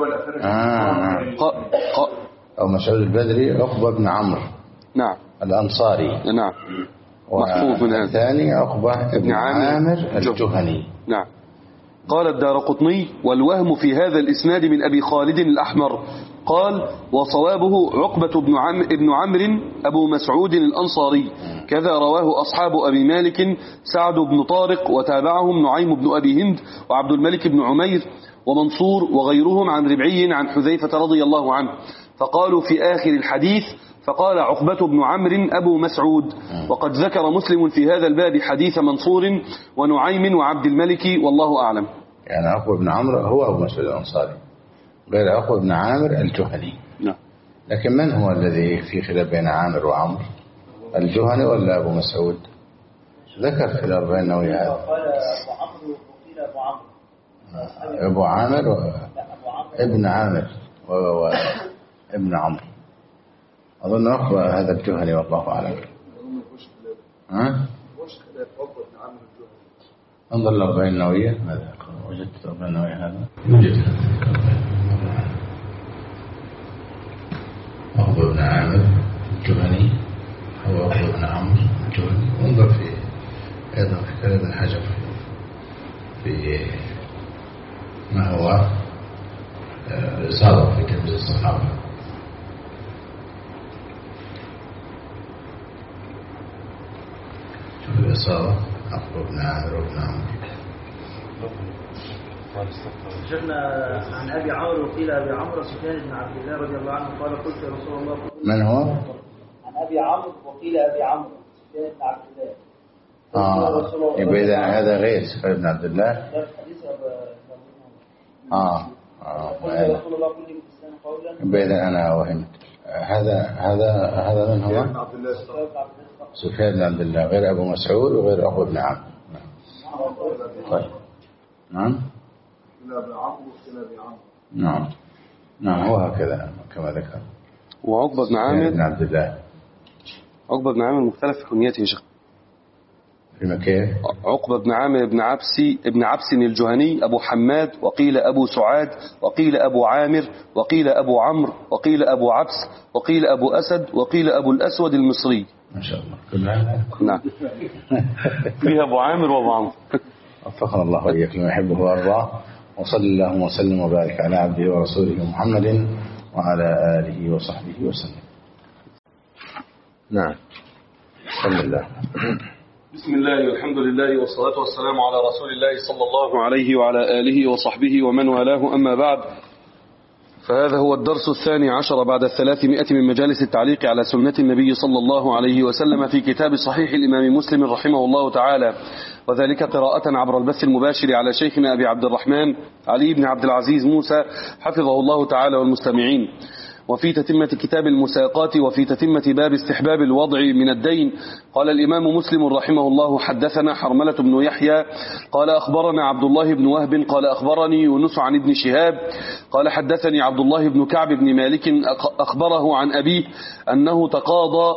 Speaker 1: أو مسعود البدري عقبة بن عمرو.
Speaker 2: نعم.
Speaker 1: الأنصاري.
Speaker 2: نعم. محفوظ من هذا.
Speaker 1: الثاني عقبة بن عامر الجهني.
Speaker 2: نعم. قال الدارقطني والوهم في هذا الإسناد من أبي خالد الأحمر. قال وصوابه عقبة بن عمرو أبو مسعود الأنصاري، كذا رواه أصحاب أبي مالك سعد بن طارق، وتابعهم نعيم بن أبي هند وعبد الملك بن عمير ومنصور وغيرهم عن ربعي عن حذيفة رضي الله عنه، فقالوا في آخر الحديث فقال عقبة بن عمرو أبو مسعود. وقد ذكر مسلم في هذا الباب حديث منصور ونعيم وعبد الملك والله أعلم.
Speaker 1: يعني عقبة بن عمرو هو أبو مسعود الأنصاري، غير عقبة بن عامر الجهني.
Speaker 2: نعم.
Speaker 1: لكن من هو الذي في خلاف بين عامر وعمرو؟ الجهني ولا أبو مسعود؟ ذكر في الأربعين النووي هذا.
Speaker 3: قال أبو عمرو وقيل أبو عمرو.
Speaker 1: أبو عامر ابن عامر وابن عمرو. أظن عقبة هذا الجهني والله أعلم. انظر الأربعين النووية ماذا وجدت الأربعين النووية هذا؟ وجدت عقبة بن عامر الجهني هو عقبة بن عمرو الجهني. وانظر في أيضا في كلام ابن حجر في ما هو إصابة في تلميذ الصحابة. شوف الإصابة عقبة بن عامر وابن عمرو.
Speaker 3: شفنا عن أبي عمرو وقيل أبي عمرو سفيان بن عبد الله رضي الله عنه قال قلت يا رسول الله.
Speaker 1: من هو؟
Speaker 3: عن أبي عمرو وقيل أبي عمرو سفيان بن عبد الله.
Speaker 1: يبقى إذا هذا غير سفيان بن عبد الله. يبقى إذا أنا وهمت. هذا من هو؟ سفيان بن عبد الله غير أبو مسعود وغير عقبة بن عمرو. طيب. نعم. نعم هو هكذا كما ذكر.
Speaker 2: وعقبة بن عامر
Speaker 1: بن عبد الله.
Speaker 2: عقبة بن عامر مختلف في كنيته يا شيخ.
Speaker 1: فيما كيف؟
Speaker 2: عقبة بن عامر ابن عبس الجهني أبو حماد، وقيل أبو سعاد، وقيل أبو عامر، وقيل أبو عمرو، وقيل أبو عبس، وقيل أبو أسد، وقيل أبو الأسود المصري.
Speaker 1: ما شاء الله كلها.
Speaker 2: نعم. فيها أبو عامر وأبو عمرو.
Speaker 1: وفقنا الله وإياك لما يحبه ويرضاه. وصلى الله وسلم وبارك على عبده ورسوله محمد وعلى آله وصحبه وسلم. نعم. بسم الله.
Speaker 2: بسم الله والحمد لله والصلاة والسلام على رسول الله صلى الله عليه وعلى آله وصحبه ومن والاه، أما بعد. فهذا هو الدرس 12 بعد 300 من مجالس التعليق على سنة النبي صلى الله عليه وسلم في كتاب صحيح الإمام مسلم رحمه الله تعالى، وذلك قراءة عبر البث المباشر على شيخنا أبي عبد الرحمن علي بن عبد العزيز موسى حفظه الله تعالى والمستمعين. وفي تتمة كتاب المساقات وفي تتمة باب استحباب الوضع من الدين قال الإمام مسلم رحمه الله: حدثنا حرملة بن يحيى قال أخبرنا عبد الله بن وهب قال أخبرني يونس عن ابن شهاب قال حدثني عبد الله بن كعب بن مالك أخبره عن أبيه أنه تقاضى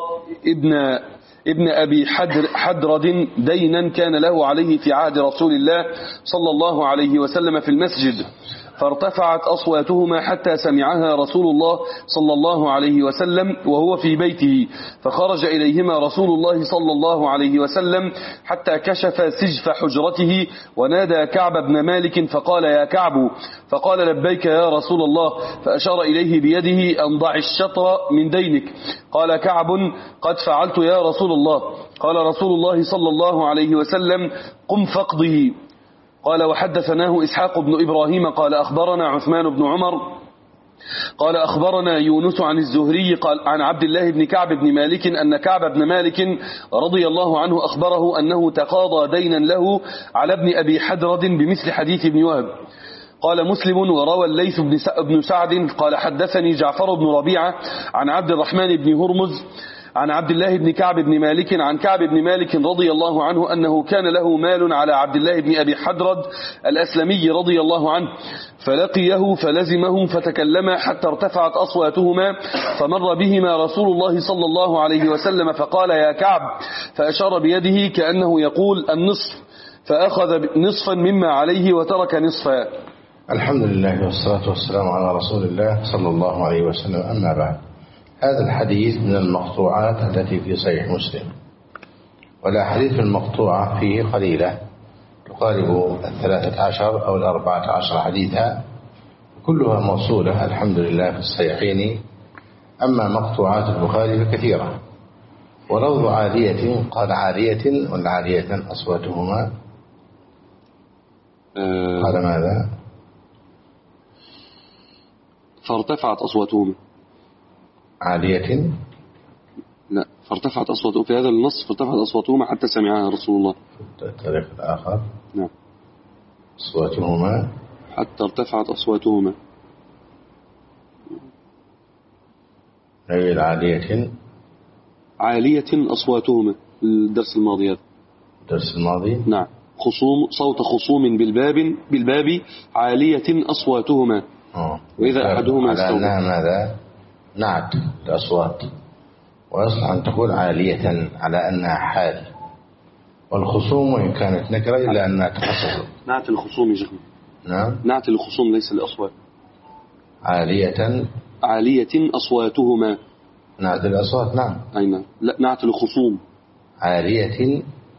Speaker 2: ابن أبي حدرد دينا كان له عليه في عهد رسول الله صلى الله عليه وسلم في المسجد، فارتفعت أصواتهما حتى سمعها رسول الله صلى الله عليه وسلم وهو في بيته، فخرج إليهما رسول الله صلى الله عليه وسلم حتى كشف سجف حجرته ونادى كعب بن مالك فقال: يا كعب، فقال: لبيك يا رسول الله، فأشار إليه بيده أن ضع الشطر من دينك. قال كعب: قد فعلت يا رسول الله. قال رسول الله صلى الله عليه وسلم: قم فاقضه. قال: وحدثناه إسحاق بن إبراهيم قال أخبرنا عثمان بن عمر قال أخبرنا يونس عن الزهري قال عن عبد الله بن كعب بن مالك أن كعب بن مالك رضي الله عنه أخبره أنه تقاضى دينا له على ابن أبي حدرد بمثل حديث ابن وهب. قال مسلم: وروى الليث بن سعد قال حدثني جعفر بن ربيعة عن عبد الرحمن بن هرمز عن عبد الله بن كعب بن مالك عن كعب بن مالك رضي الله عنه أنه كان له مال على عبد الله بن أبي حدرد الأسلمي رضي الله عنه، فلقيه فلزمه فتكلما حتى ارتفعت أصواتهما، فمر بهما رسول الله صلى الله عليه وسلم فقال: يا كعب، فأشار بيده كأنه يقول النصف، فأخذ نصفا مما عليه وترك نصفا.
Speaker 1: الحمد لله والصلاة والسلام على رسول الله صلى الله عليه وسلم. أما بعد، هذا الحديث من المقطوعات التي في صحيح مسلم، والأحاديث المقطوعة فيه قليلة تقارب 13 أو 14 حديثا، كلها موصولة الحمد لله في الصحيحين. أما مقطوعات البخاري فكثيرة. ولفظ عالية قال عالية والعالية أصواتهما قال ماذا؟
Speaker 2: فارتفعت أصواتهما
Speaker 1: عالية،
Speaker 2: لا، فارتفعت أصواتهما في هذا النص، فارتفعت أصواتهما حتى سمعها رسول الله.
Speaker 1: في الطريق الآخر
Speaker 2: نعم،
Speaker 1: أصواتهما
Speaker 2: حتى ارتفعت أصواتهما.
Speaker 1: غير عالية
Speaker 2: أصواتهما. الدرس الماضي هذا
Speaker 1: الدرس الماضي.
Speaker 2: نعم، صوت خصوم بالباب عالية أصواتهما. وإذا أحدهما
Speaker 1: على أنها ماذا؟ نعت الأصوات، ويصلح أن تقول عالية على أنها حال، والخصوم وإن كانت نكرة إلا أنها تخصص.
Speaker 2: نعت الخصوم يا شيخنا.
Speaker 1: نعم،
Speaker 2: نعت الخصوم ليس الأصوات.
Speaker 1: عالية
Speaker 2: أصواتهما.
Speaker 1: نعت الأصوات. نعم،
Speaker 2: أين؟ لا، نعت الخصوم.
Speaker 1: عالية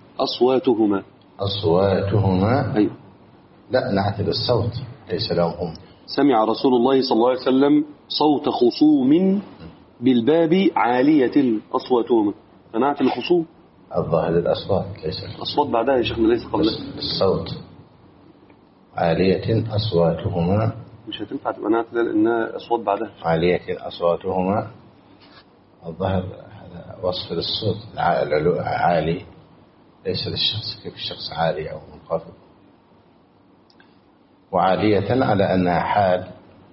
Speaker 1: أصواتهما.
Speaker 2: أيوة.
Speaker 1: لا، نعت الصوت ليس لهم هم.
Speaker 2: سمع رسول الله صلى الله عليه وسلم صوت خصوم بالباب عالية أصواتهما، فنعت الخصوم.
Speaker 1: الظاهر الأصوات ليس
Speaker 2: الأصوات بعدها يا شيخنا، ليس قبلها.
Speaker 1: الصوت. عالية أصواتهما
Speaker 2: مش هتنفع تبقى نعت لأنها أصوات بعدها.
Speaker 1: عالية أصواتهما، الظاهر هذا وصف للصوت عالي، ليس للشخص، كيف الشخص عالي أو منخفض. وعالية على أنها حال.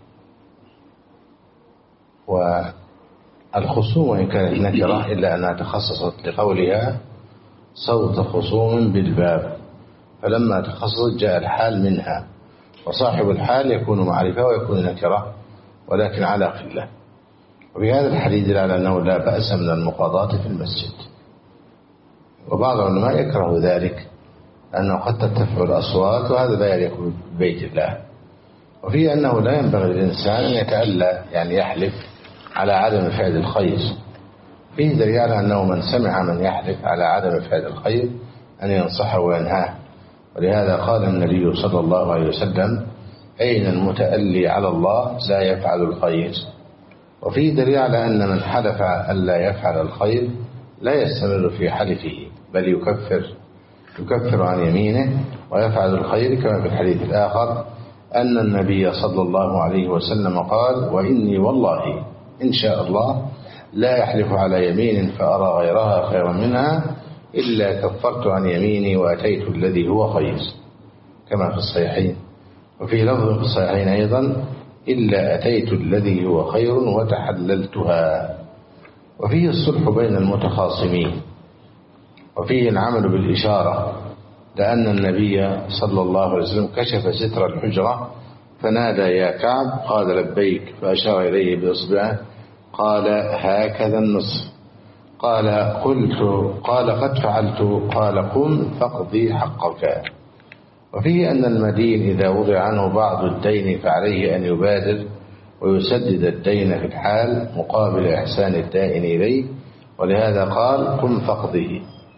Speaker 1: والخصوم وإن كانت نكرة إلا أنها تخصصت لقولها صوت خصوم بالباب، فلما تخصصت جاء الحال منها، وصاحب الحال يكون معرفة ويكون نكرة ولكن على قلة. وفي هذا الحديث دل على أنه لا بأس من المقاضاة في المسجد، وبعض العلماء يكره ذلك لأنه قد ترتفع الأصوات وهذا لا يليق ببيت الله. وفي أنه لا ينبغي للإنسان أن يتألى، يعني يحلف على عدم فعل الخير. فيه دليل على أنه من سمع من يحلف على عدم فعل الخير أن ينصحه وينهاه، ولهذا قال النبي صلى الله عليه وسلم: أين المتألي على الله لا يفعل الخير. وفيه دليل على أن من حلف ألا يفعل الخير لا يستمر في حلفه، بل يكفر عن يمينه ويفعل الخير، كما في الحديث الآخر: أن النبي صلى الله عليه وسلم قال: وإني والله إن شاء الله لا يحلف على يمين فأرى غيرها خيرا منها إلا كفرت عن يميني وأتيت الذي هو خير، كما في الصحيحين. وفي لفظ في الصحيحين أيضا: إلا أتيت الذي هو خير وتحللتها. وفيه الصلح بين المتخاصمين، وفيه العمل بالإشارة، لأن النبي صلى الله عليه وسلم كشف ستر الحجرة فنادى: يا كعب، قال: لبيك، فأشار إليه بإصبعه قال: هكذا النصف. قال: قلت، قال: قد فعلت. قال: قم فاقضي حقك. وفيه أن المدين إذا وضع عنه بعض الدين فعليه أن يبادر ويسدد الدين في الحال مقابل إحسان الدائن إليه، ولهذا قال: قم فاقضه.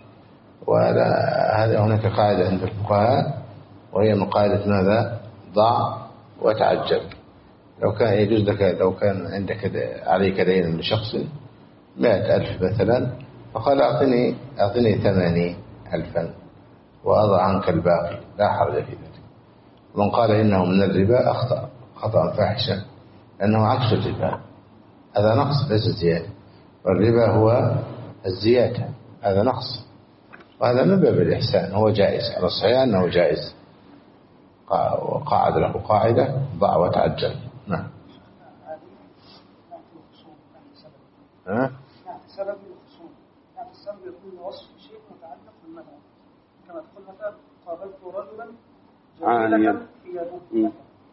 Speaker 1: وهذا هناك قاعدة عند الفقهاء، وهي من قاعدة ماذا؟ ضع وتعجل. لو كان يجوز لك، لو كان عندك عليك دين لشخص 100,000 مثلا، فقال: أعطني 80,000 وأضع عنك الباقي، لا حرج في ذلك. ومن قال إنه من الربا أخطأ خطأ فاحشا، لأنه عكس الربا، هذا نقص ليس زيادة، والربا هو الزيادة، هذا نقص، وهذا من باب الإحسان، هو جائز على الصحيح أنه جائز. وقاعد له قاعدة: ضع وتعجل. نعم.
Speaker 3: سبب الخصوم، يعني السبب يكون وصف شيء متعلق بالمنع، كما تقول مثلا: قابلت رجلا جميلة في يده.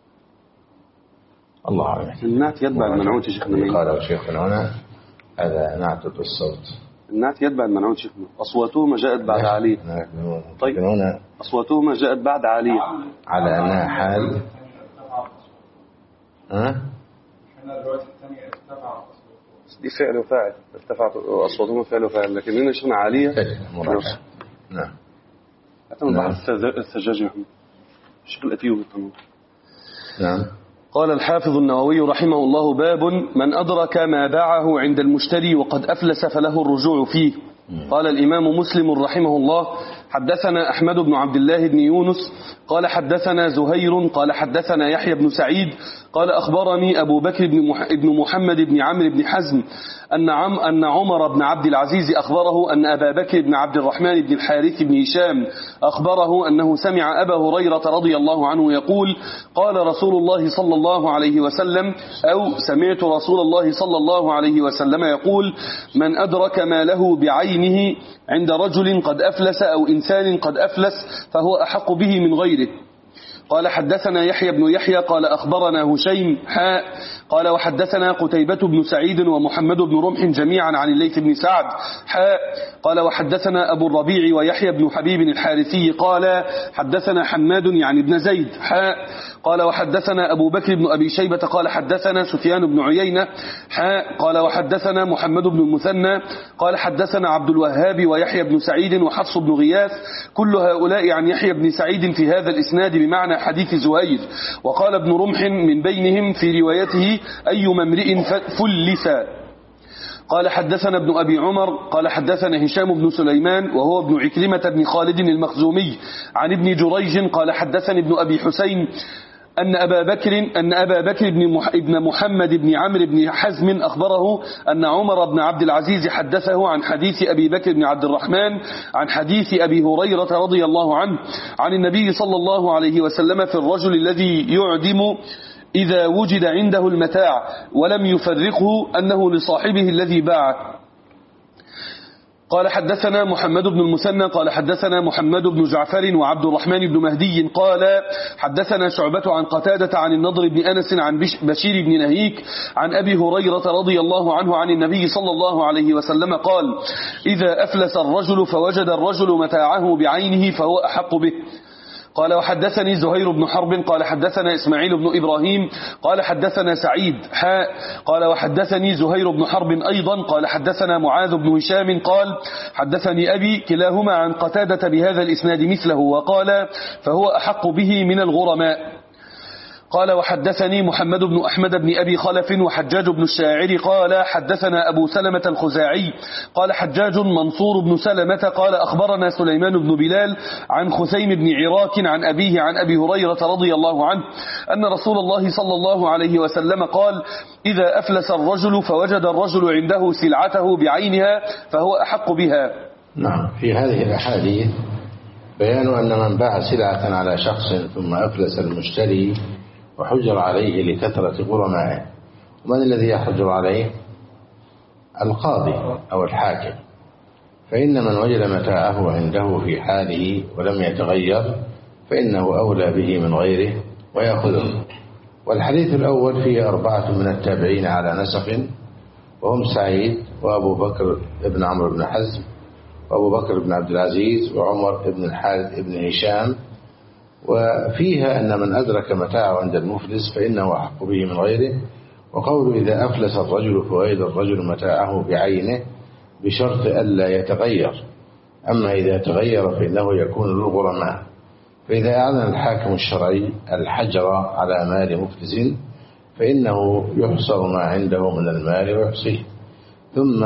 Speaker 1: الله أعلم.
Speaker 2: النعت يتبع المنعوت يا شيخنا.
Speaker 1: قال شيخنا هنا هذا نعت بالصوت.
Speaker 2: النعت يتبع المنعوت شيخنا. أصواتهما جاءت بعد علي.
Speaker 1: طيب هنا
Speaker 2: أصواتهما جاءت بعد علي
Speaker 1: على أنها حال.
Speaker 2: دي فعل وفاعل، ارتفعت أصواتهما فعل وفاعل، لكن هنا شيخنا عليا.
Speaker 1: نعم.
Speaker 2: أتمنى الثجاج محمد الشيخ الأثيوبي.
Speaker 1: نعم.
Speaker 2: قال الحافظ النووي رحمه الله: باب من أدرك ما باعه عند المشتري وقد أفلس فله الرجوع فيه. قال الإمام مسلم رحمه الله: حدثنا أحمد بن عبد الله بن يونس قال حدثنا زهير قال حدثنا يحيى بن سعيد قال أخبرني أبو بكر بن محمد بن عمرو بن حزم أن عمر بن عبد العزيز أخبره أن أبا بكر بن عبد الرحمن بن الحارث بن هشام أخبره أنه سمع أبا هريرة رضي الله عنه يقول: قال رسول الله صلى الله عليه وسلم، أو سمعت رسول الله صلى الله عليه وسلم يقول: من أدرك ما له بعينه عند رجل قد أفلس أو إنسان قد أفلس فهو أحق به من غيره. قال حدثنا يحيى بن يحيى قال أخبرنا هشيم قال وحدثنا قتيبة بن سعيد ومحمد بن رمح جميعا عن الليث بن سعد قال وحدثنا أبو الربيع ويحيى بن حبيب الحارثي قال حدثنا حماد يعني بن زيد قال وحدثنا أبو بكر بن أبي شيبة قال حدثنا سفيان بن عيينة قال وحدثنا محمد بن المثنى قال حدثنا عبد الوهاب ويحيى بن سعيد وحفص بن غياث كل هؤلاء عن يحيى بن سعيد في هذا الإسناد بمعنى حديث زهير. وقال ابن رمح من بينهم في روايته: أي امرئ فلس. قال حدثنا ابن أبي عمر قال حدثنا هشام بن سليمان وهو ابن عكرمة بن خالد المخزومي عن ابن جريج قال حدثني ابن أبي حسين أن أبا بكر بن محمد بن عمرو بن حزم أخبره أن عمر بن عبد العزيز حدثه عن حديث أبي بكر بن عبد الرحمن عن حديث أبي هريرة رضي الله عنه عن النبي صلى الله عليه وسلم في الرجل الذي يعدم إذا وجد عنده المتاع ولم يفرقه أنه لصاحبه الذي باعه. قال حدثنا محمد بن المثنى قال حدثنا محمد بن جعفر وعبد الرحمن بن مهدي قال حدثنا شعبة عن قتادة عن النضر بن أنس عن بشير بن نهيك عن أبي هريرة رضي الله عنه عن النبي صلى الله عليه وسلم قال: إذا أفلس الرجل فوجد الرجل متاعه بعينه فهو أحق به. قال وحدثني زهير بن حرب قال حدثنا إسماعيل بن إبراهيم قال حدثنا سعيد قال وحدثني زهير بن حرب أيضا قال حدثنا معاذ بن هشام قال حدثني أبي كلاهما عن قتادة بهذا الإسناد مثله وقال: فهو أحق به من الغرماء. قال وحدثني محمد بن أحمد بن أبي خلف وحجاج بن الشاعر قال حدثنا أبو سلمة الخزاعي قال حجاج منصور بن سلمة قال أخبرنا سليمان بن بلال عن خثيم بن عراك عن أبيه عن أبي هريرة رضي الله عنه أن رسول الله صلى الله عليه وسلم قال إذا أفلس الرجل فوجد الرجل عنده سلعته بعينها فهو أحق بها.
Speaker 1: نعم. في هذه الأحاديث بيان أن من باع سلعة على شخص ثم أفلس المشتري وحجر عليه لكثرة غرمائه. ومن الذي يحجر عليه؟ القاضي أو الحاكم. فإن من وجد متاعه عنده في حاله ولم يتغير فإنه أولى به من غيره ويأخذه. والحديث الأول فيه 4 من التابعين على نسق وهم سعيد وأبو بكر بن عمرو بن حزم وأبو بكر بن عبد العزيز وعمر بن الحارث بن هشام. وفيها أن من أدرك متاعه عند المفلس فإنه أحق به من غيره. وقول إذا أفلس الرجل فوجد الرجل متاعه بعينه بشرط ألا يتغير. أما إذا تغير فإنه يكون للغرماء. فإذا أعلن الحاكم الشرعي الحجر على مال مفلس فإنه يحصر ما عنده من المال ويحصيه ثم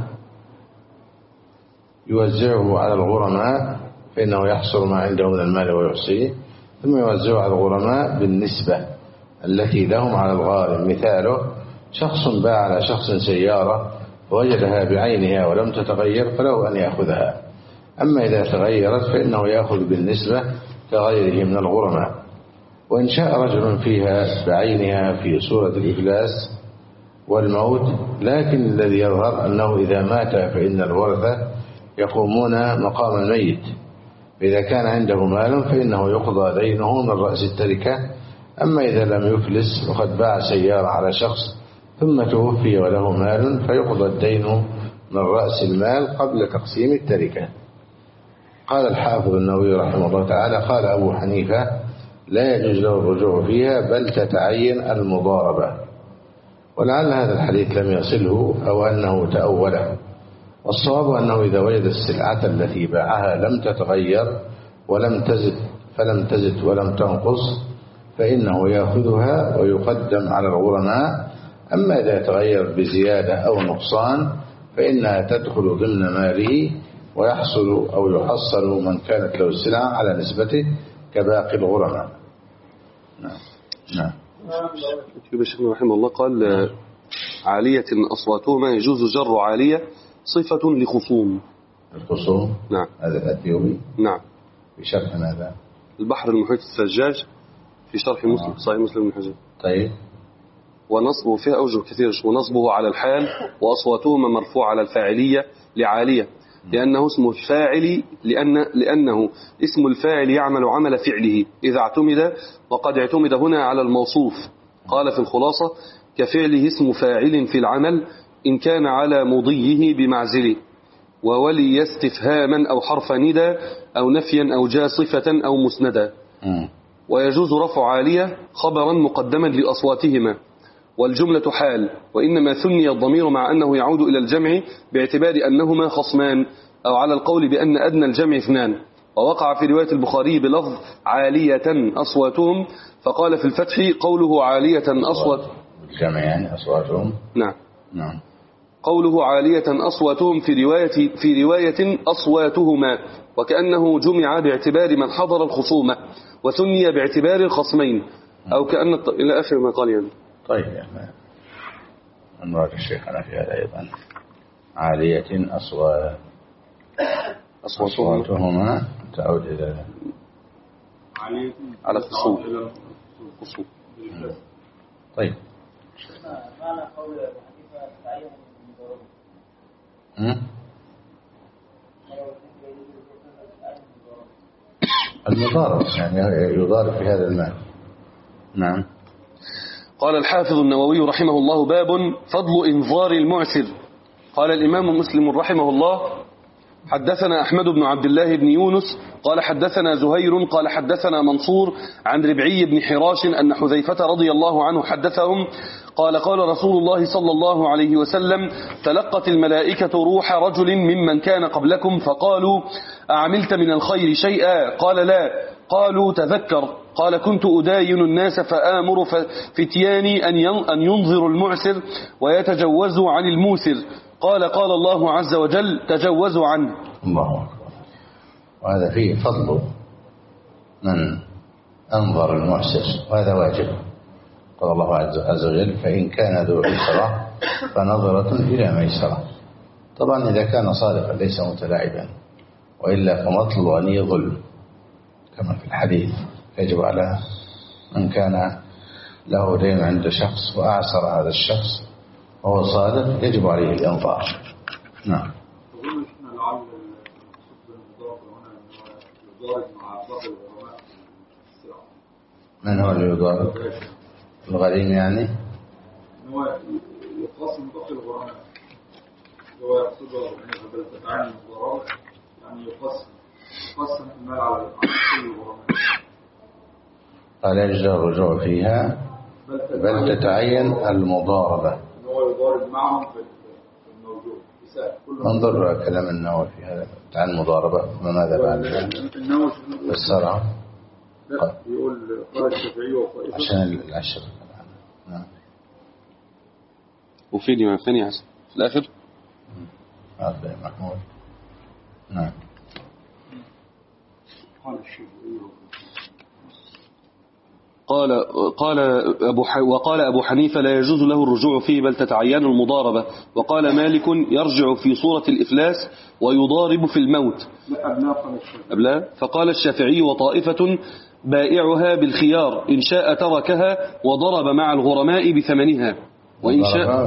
Speaker 1: يوزعه على الغرماء فإنه يحصر ما عنده من المال ويحصيه ثم يوزعه على الغرماء بالنسبة التي لهم على الغارم. مثاله شخص باع على شخص سيارة ووجدها بعينها ولم تتغير فله أن يأخذها. أما إذا تغيرت فإنه يأخذ بالنسبة كغيره من الغرماء. وإن شاء رجل فيها بعينها في صورة الإفلاس والموت، لكن الذي يظهر أنه إذا مات فإن الورثة يقومون مقام الميت. فإذا كان عنده مال فإنه يقضى دينه من رأس التركة. أما إذا لم يفلس وقد باع سيارة على شخص ثم توفي وله مال فيقضى الدين من رأس المال قبل تقسيم التركة. قال الحافظ النووي رحمه الله تعالى قال أبو حنيفة لا يجوز له الرجوع فيها بل تتعين المضاربة. ولعل هذا الحديث لم يصله أو أنه تأوله. والصواب أنه إذا وجد السلعة التي باعها لم تتغير فلم تزد ولم تنقص فإنه يأخذها ويقدم على الغرماء. أما إذا تغير بزيادة أو نقصان فإنها تدخل ضمن ماله ويحصل أو يحصل من كانت له السلعة على نسبته كباقي الغرماء. نعم.
Speaker 2: شيخنا رحمه الله قال عالية أصواتهما يجوز جر عالية صفة لخصوم.
Speaker 1: الخصوم. نعم. هذا الأثيوبي.
Speaker 2: نعم.
Speaker 1: في شرح ماذا؟
Speaker 2: البحر المحيط السجاج في شرح مسلم صحيح مسلم بن حجر.
Speaker 1: طيب.
Speaker 2: ونصبه فيها أوجه كثير ونصبه على الحال وأصواتهما مرفوع على الفاعلية لعالية لأنه اسم الفاعل لأنه اسم الفاعل يعمل عمل فعله إذا اعتمد وقد اعتمد هنا على الموصوف. قال في الخلاصة كفعله اسم فاعل في العمل إن كان على مضيه بمعزله وولي استفهاما أو حرف ندى أو نفيا أو جاء صفة أو مسندا. ويجوز رفع عالية خبرا مقدما لأصواتهما والجملة حال. وإنما ثني الضمير مع أنه يعود إلى الجمع باعتبار أنهما خصمان أو على القول بأن أدنى الجمع 2. ووقع في رواية البخاري بلفظ عالية أصواتهم فقال في الفتح قوله عالية أصوات
Speaker 1: الجمع يعني أصواتهم.
Speaker 2: نعم. قوله عالية أصواتهم في رواية أصواتهما وكأنه جمع باعتبار من حضر الخصومة وثني باعتبار الخصمين أو كأن إلى آخر ما قال يعني.
Speaker 1: طيب يعني أنوار الشيخنا في هذا أيضا عالية أصواتهما تعود إلى
Speaker 2: على الخصوم.
Speaker 1: طيب.
Speaker 3: معنى قول تعين
Speaker 1: المضارب يعني يضارب في هذا المال. نعم.
Speaker 2: قال الحافظ النووي رحمه الله باب فضل إنظار المعسر. قال الإمام مسلم رحمه الله حدثنا أحمد بن عبد الله بن يونس قال حدثنا زهير قال حدثنا منصور عن ربعي بن حراش أن حذيفة رضي الله عنه حدثهم قال قال رسول الله صلى الله عليه وسلم تلقت الملائكة روح رجل ممن كان قبلكم فقالوا أعملت من الخير شيئا؟ قال لا. قالوا تذكر. قال كنت أداين الناس فآمر فتياني أن ينظروا المعسر ويتجوزوا عن الموسر. قال الله عز وجل تجوزوا عنه.
Speaker 1: الله أكبر. وهذا فيه فضل من أنظر المعسر، وهذا واجب. قال الله عز وجل فإن كان ذو عسرة فنظرة إلى ميسرة. طبعا إذا كان صادقا ليس متلاعبا، وإلا فمطلب أن يظلم كما في الحديث. يجب على من كان له دين عند شخص وأعسر هذا الشخص وهو صادق يجب عليه الإنظار. نعم. من هو اللي يضارب؟ الغريم يعني؟
Speaker 4: هو يقاسم باقي الغرماء، هو يقصده بل تتعين المضاربة، يعني يقسم المال على كل الغرماء.
Speaker 1: قال يجوز الرجوع فيها بل تتعين المضاربة.
Speaker 4: هو يضارب معهم في الموجود.
Speaker 1: انظر كلام النووي في هذا عن المضاربة وماذا بعد
Speaker 4: النووي
Speaker 1: بالسرعة.
Speaker 4: يقول قال الشافعي وطائفة
Speaker 1: عشان العشر. نعم.
Speaker 2: وفين يا حسن في الآخر؟
Speaker 1: هذا محمود. نعم.
Speaker 4: قال الشافعي
Speaker 2: وقال أبو حنيفة لا يجوز له الرجوع فيه بل تتعين المضاربة. وقال مالك يرجع في صورة الإفلاس ويضارب في الموت. أبلا. فقال الشافعي وطائفة بائعها بالخيار إن شاء تركها وضرب مع الغرماء بثمنها وإن شاء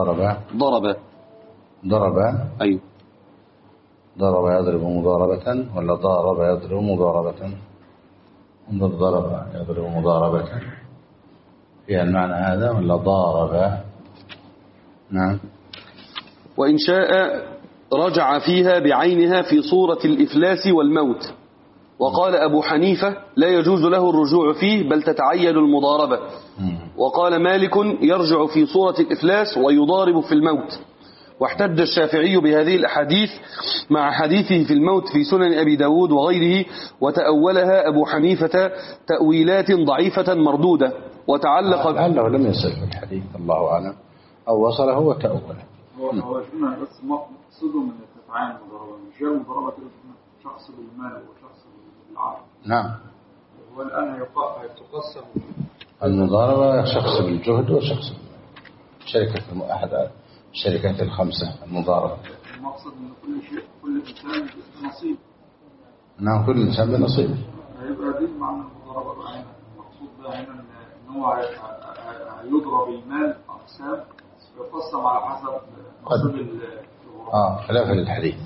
Speaker 2: ضرب أيوه
Speaker 1: ضرب يضرب مضاربة ولا ضارب يضرب مضاربة؟ انظر ضرب يضرب مضاربة فيها المعنى هذا ولا ضارب؟ نعم.
Speaker 2: وإن شاء رجع فيها بعينها في صورة الإفلاس والموت. وقال أبو حنيفة لا يجوز له الرجوع فيه بل تتعين المضاربة. وقال مالك يرجع في صورة الإفلاس ويضارب في الموت. واحتج الشافعي بهذه الأحاديث مع حديثه في الموت في سنن أبي داود وغيره، وتأولها أبو حنيفة تأويلات ضعيفة مردودة. وتعلق
Speaker 1: لعله لم يصل في الحديث الله أعلم أو وصله وتأوله.
Speaker 4: هو شنو بس مقصده من التفعيل المضاربة مش جاء المضاربة شخص بالمال وشخص بالعقل.
Speaker 1: نعم.
Speaker 4: هو الآن تقسم
Speaker 1: المضاربة شخص بالجهد وشخص شركة أحد الشركات الخمسة المضاربة.
Speaker 4: المقصد من كل إنسان نصيب.
Speaker 1: نعم كل إنسان بنصيب.
Speaker 4: هيبقى دي معنى المضاربة بعينها. المقصود ده هنا إن هو يضرب المال أقسام يقسم على حسب نصيب الغرماء.
Speaker 1: خلافا للحديث.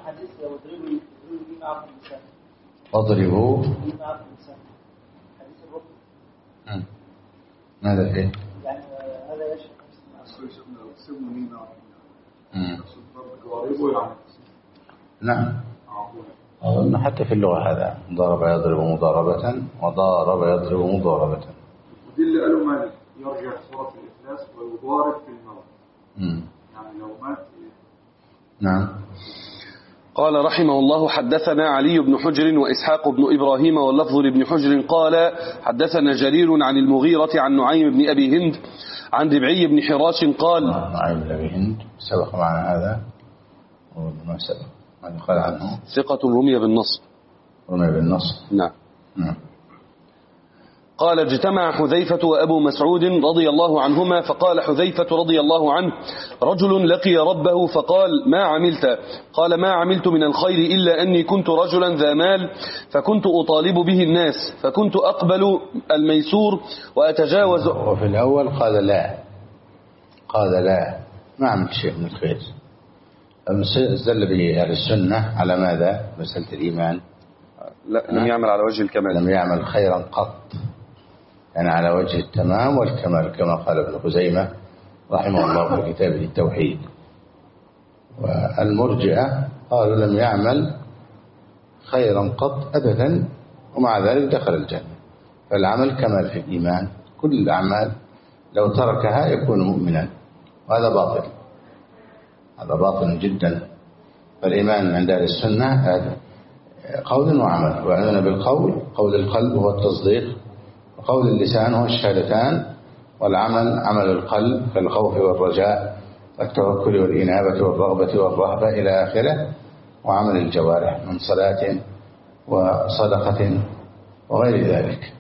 Speaker 1: اضربوا ماذا فيه؟
Speaker 3: يعني هذا يشرح
Speaker 1: نعم. أظن حتى في اللغة هذا ضرب يضرب مضاربة وضارب يضرب مضاربة.
Speaker 4: ودي اللي قالوا مالك يرجع صورة الإفلاس ويضارب في الموت. يعني لو مات.
Speaker 1: نعم.
Speaker 2: قال رحمه الله حدثنا علي بن حجر وإسحاق بن إبراهيم واللفظ لابن حجر قال حدثنا جرير عن المغيرة عن نعيم بن أبي هند عن ربعي بن حراش قال
Speaker 1: نعيم بن أبي هند سبق معنا هذا وما سبق ماذا قال عنه؟
Speaker 2: ثقة رمي بالنصب.
Speaker 1: رمي بالنصب.
Speaker 2: نعم. قال اجتمع حذيفة وأبو مسعود رضي الله عنهما فقال حذيفة رضي الله عنه رجل لقي ربه فقال ما عملت؟ قال ما عملت من الخير إلا أني كنت رجلا ذا مال فكنت أطالب به الناس فكنت أقبل الميسور وأتجاوز.
Speaker 1: وفي الأول قال لا ما عملت شيء من الخير. استدل به أهل السنة على ماذا؟ مسألة الإيمان.
Speaker 2: لا لم يعمل على وجه الكمال.
Speaker 1: لم يعمل خيرا قط يعني على وجه التمام والكمال كما قال ابن خزيمة رحمه الله في كتابه التوحيد. والمرجئة قالوا لم يعمل خيرا قط أبدا ومع ذلك دخل الجنة. فالعمل كمال في الإيمان. كل الأعمال لو تركها يكون مؤمنا وهذا باطل. هذا باطل جدا. فالإيمان عند أهل السنة قول وعمل. وعندنا بالقول قول القلب هو التصديق، وقول اللسان هو الشهادتان، والعمل عمل القلب كالخوف والرجاء والتوكل والإنابة والرغبة والرهبة إلى آخره، وعمل الجوارح من صلاة وصدقة وغير ذلك.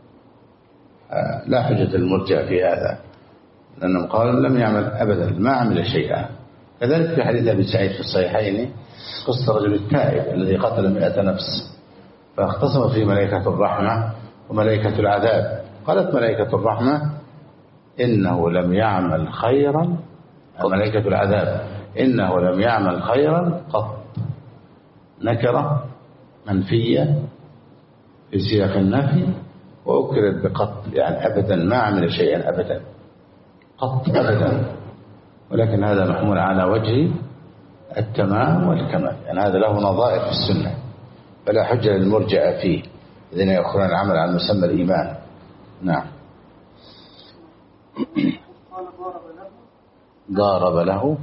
Speaker 1: لا حجة المرجع في هذا، لأنهم قالوا لم يعمل أبدا، ما عمل شيئا. كذلك في حديث أبي سعيد في الصحيحين قصة رجل التائب الذي قتل 100 نفس، فاختصم في ملائكة الرحمة وملائكة العذاب. قالت ملائكة الرحمة إنه لم يعمل خيرا، ملائكة العذاب إنه لم يعمل خيرا قط. نكرة منفية في سياق النفي وأكرت بقط، يعني أبدا ما عمل شيئا أبدا، قط أبدا. ولكن هذا محمول على وجه التمام والكمال، يعني هذا له نظائر في السنة، فلا حجة للمرجع فيه الذين يأخذون العمل على مسمى الإيمان. نعم. ضارب له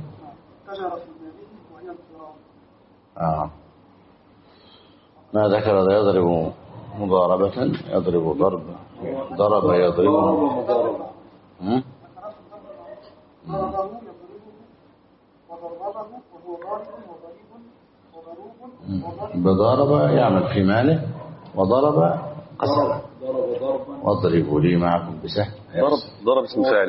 Speaker 1: ما ذكر يضرب مضاربة، يضرب ضرب، ضرب يضرب بضارب يعمل في ماله، وضرب قسم، واضربوا لي معكم بسهم.
Speaker 2: ضرب اسم فاعل.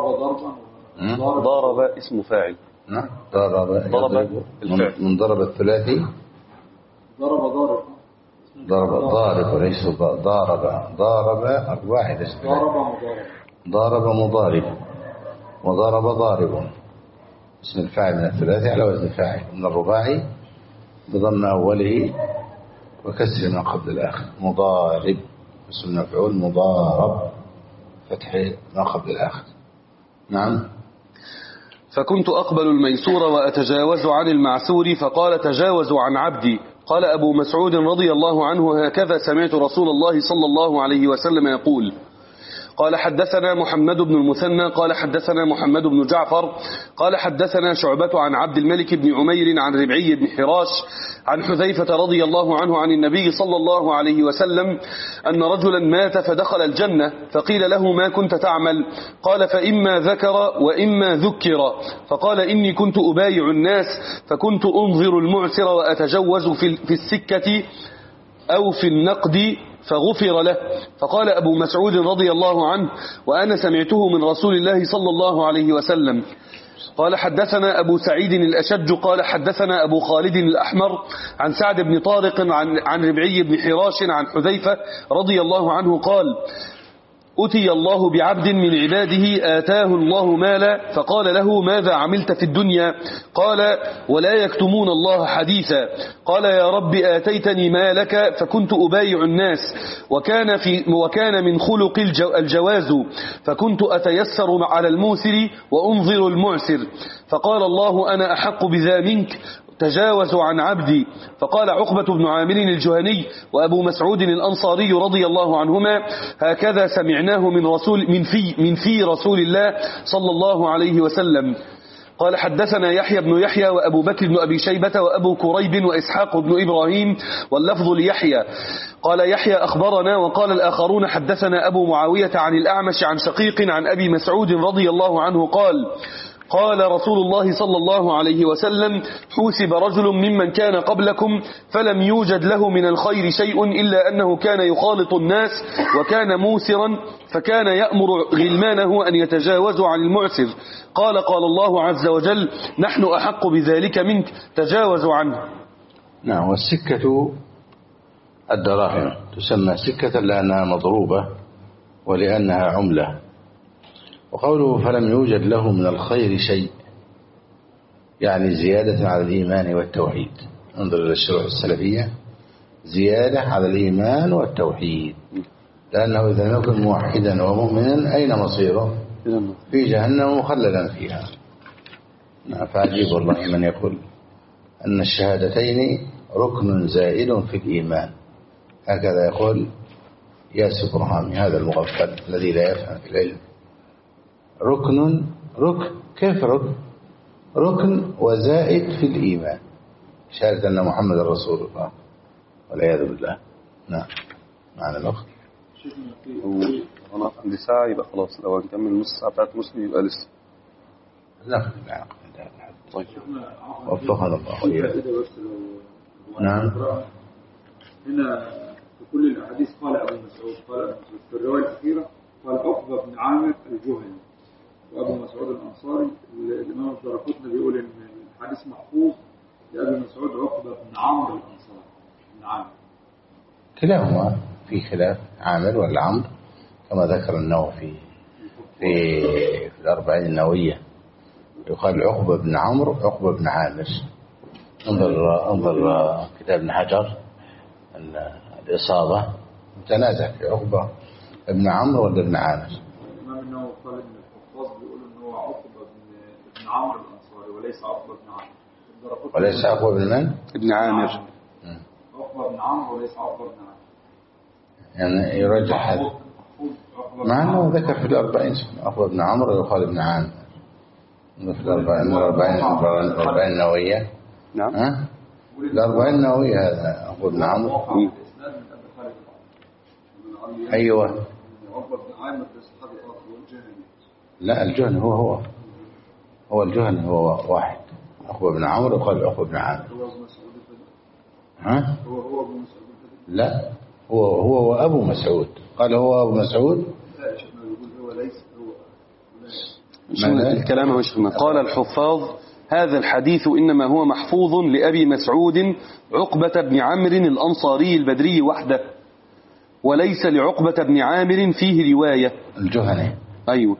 Speaker 2: ضرب اسم فاعل.
Speaker 1: نعم. ضرب
Speaker 2: الفعل
Speaker 1: من ضرب الثلاثي. ضرب ضارب وليس ضارب واحد اسم. ضارب مضارب، وضرب ضارب اسم الفاعل من الثلاثي على وزن الفاعل، من الرباعي بضم أوله وكسر ما قبل الآخر. مضارب اسم المفعول، مضارب فتح ما قبل الآخر. نعم.
Speaker 2: فكنت أقبل الميسور وأتجاوز عن المعسور، فقال تجاوزوا عن عبدي. قال أبو مسعود رضي الله عنه هكذا سمعت رسول الله صلى الله عليه وسلم يقول. قال حدثنا محمد بن المثنى قال حدثنا محمد بن جعفر قال حدثنا شعبة عن عبد الملك بن عمير عن ربعي بن حراش عن حذيفة رضي الله عنه عن النبي صلى الله عليه وسلم أن رجلا مات فدخل الجنة، فقيل له ما كنت تعمل؟ قال فإما ذكر وإما ذكر. فقال إني كنت أبايع الناس، فكنت أنظر المعسر وأتجوز في السكة أو في النقد فغفر له. فقال أبو مسعود رضي الله عنه وأنا سمعته من رسول الله صلى الله عليه وسلم. قال حدثنا أبو سعيد الأشج قال حدثنا أبو خالد الأحمر عن سعد بن طارق عن ربعي بن حراش عن حذيفة رضي الله عنه قال أتي الله بعبد من عباده آتاه الله مالا، فقال له ماذا عملت في الدنيا؟ قال ولا يكتمون الله حديثا. قال يا رب آتيتني مالك فكنت أبايع الناس، وكان من خلق الجواز، فكنت أتيسر على الموسر وأنظر المعسر. فقال الله أنا أحق بذا منك، تجاوزوا عن عبدي. فقال عقبة بن عامر الجهني وأبو مسعود الأنصاري رضي الله عنهما هكذا سمعناه من في رسول الله صلى الله عليه وسلم. قال حدثنا يحيى بن يحيى وأبو بكر بن أبي شيبة وأبو كريب وإسحاق بن إبراهيم واللفظ ليحيى. قال يحيى أخبرنا، وقال الآخرون حدثنا أبو معاوية عن الأعمش عن شقيق عن أبي مسعود رضي الله عنه قال رسول الله صلى الله عليه وسلم حوسب رجل ممن كان قبلكم فلم يوجد له من الخير شيء إلا أنه كان يخالط الناس وكان موسرا، فكان يأمر غلمانه أن يتجاوزوا عن المعسر. قال الله عز وجل نحن أحق بذلك منك، تجاوزوا عنه.
Speaker 1: نعم. والسكة الدراهم تسمى سكة لأنها مضروبة ولأنها عملة. وقوله فلم يوجد له من الخير شيء يعني زيادة على الإيمان والتوحيد. انظر إلى الشروح السلفية، زيادة على الإيمان والتوحيد، لأنه إذا لم يكن موحدا ومؤمنا أين مصيره؟ في جهنم مخلدا فيها. فعجيب والله من يقول أن الشهادتين ركن زائد في الإيمان، هكذا يقول ياسر برهامي هذا المغفل الذي لا يفهم في العلم. ركن كيف ركن وزائد في الإيمان، شهادة أن محمد رسول الله والعياذ بالله. نعم. معنا الأخت.
Speaker 2: أنا عندي ساعة يبقى خلاص، لو هنكمل نص ساعة بتاعت مسلم يبقى لسه.
Speaker 1: ناخذ العقد. طيب. وفقنا الله وإياك. نعم.
Speaker 4: هنا في كل الأحاديث قال أبو مسعود في الرواية الأخيرة قال عقبة بن عامر الجهني وأبو مسعود الأنصاري. الإمام الدارقطني بيقول إن الحديث محفوظ لأبي مسعود عقبة بن عمرو الأنصاري بن عامر.
Speaker 1: كلاهما في خلاف، عامر ولا عمرو، كما ذكر النووي في الأربعين النووية. يقال عقبة بن عمرو عقبة بن عامر. انظر كتاب ابن حجر الإصابة، متنازع في عقبة ابن عمرو ولا ابن عامر.
Speaker 4: الإمام النووي قال إن الحفاظ بيقولوا إن هو عقبة بن عمرو الأنصاري وليس عقبة بن عامر.
Speaker 1: وليس عقبة بن من؟
Speaker 2: ابن عامر.
Speaker 4: عقبة بن عمرو وليس عقبة بن عامر.
Speaker 1: يعني يرجح هذا، مع أنه ذكر في الأربعين عقبة بن عمرو ويقال ابن عامر في الأربعين النووية.
Speaker 2: نعم.
Speaker 1: الأربعين النووية هذا عقبة بن عمرو. أيوة. لا، الجهني هو الجهني هو واحد. عقبة بن عمرو وقال عقبة بن عامر. ها؟
Speaker 4: هو أبو مسعود.
Speaker 1: لا، هو وأبو مسعود. قال هو أبو مسعود.
Speaker 4: لا، شيخنا يقول هو ليس
Speaker 2: الكلام هو شيخنا. قال الحفاظ هذا الحديث إنما هو محفوظ لأبي مسعود عقبة بن عمرو الأنصاري البدري وحده، وليس لعقبة بن عامر فيه رواية.
Speaker 1: الجهني.
Speaker 2: أيوة.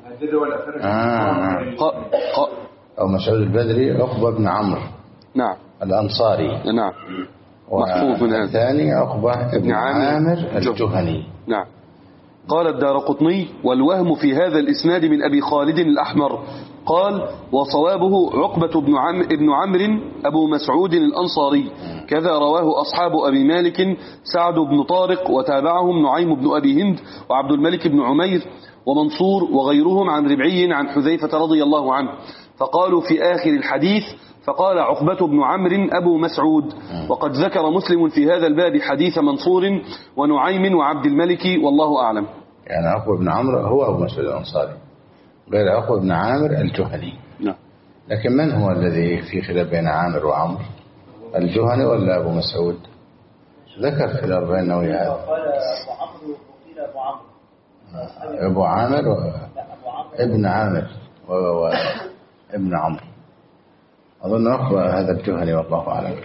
Speaker 1: أو مسعود البدري عقبة بن عمرو.
Speaker 2: نعم.
Speaker 1: الأنصاري.
Speaker 2: نعم. محفوظ من هذا.
Speaker 1: الثاني عقبة بن عامر الجهني.
Speaker 2: نعم. قال الدارقطني والوهم في هذا الإسناد من أبي خالد الأحمر. قال وصوابه عقبة بن عمرو أبو مسعود الأنصاري، كذا رواه أصحاب أبي مالك سعد بن طارق وتابعهم نعيم بن أبي هند وعبد الملك بن عمير ومنصور وغيرهم عن ربعي عن حذيفة رضي الله عنه، فقالوا في آخر الحديث فقال عقبة بن عمرو أبو مسعود. وقد ذكر مسلم في هذا الباب حديث منصور ونعيم وعبد الملك والله أعلم.
Speaker 1: يعني عقبة بن عمرو هو أبو مسعود الأنصاري، غير عقبة بن عامر الجهني.
Speaker 2: نعم.
Speaker 1: لكن من هو الذي في خلاف بين عامر وعمرو، الجهني ولا أبو مسعود؟ ذكر في الأربعين النووي هذا.
Speaker 3: قال أبو عمرو وقيل أبو عمرو.
Speaker 1: أبو عامر ابن عامر وابن عمرو. أظن عقبة هذا الجهني والله أعلم.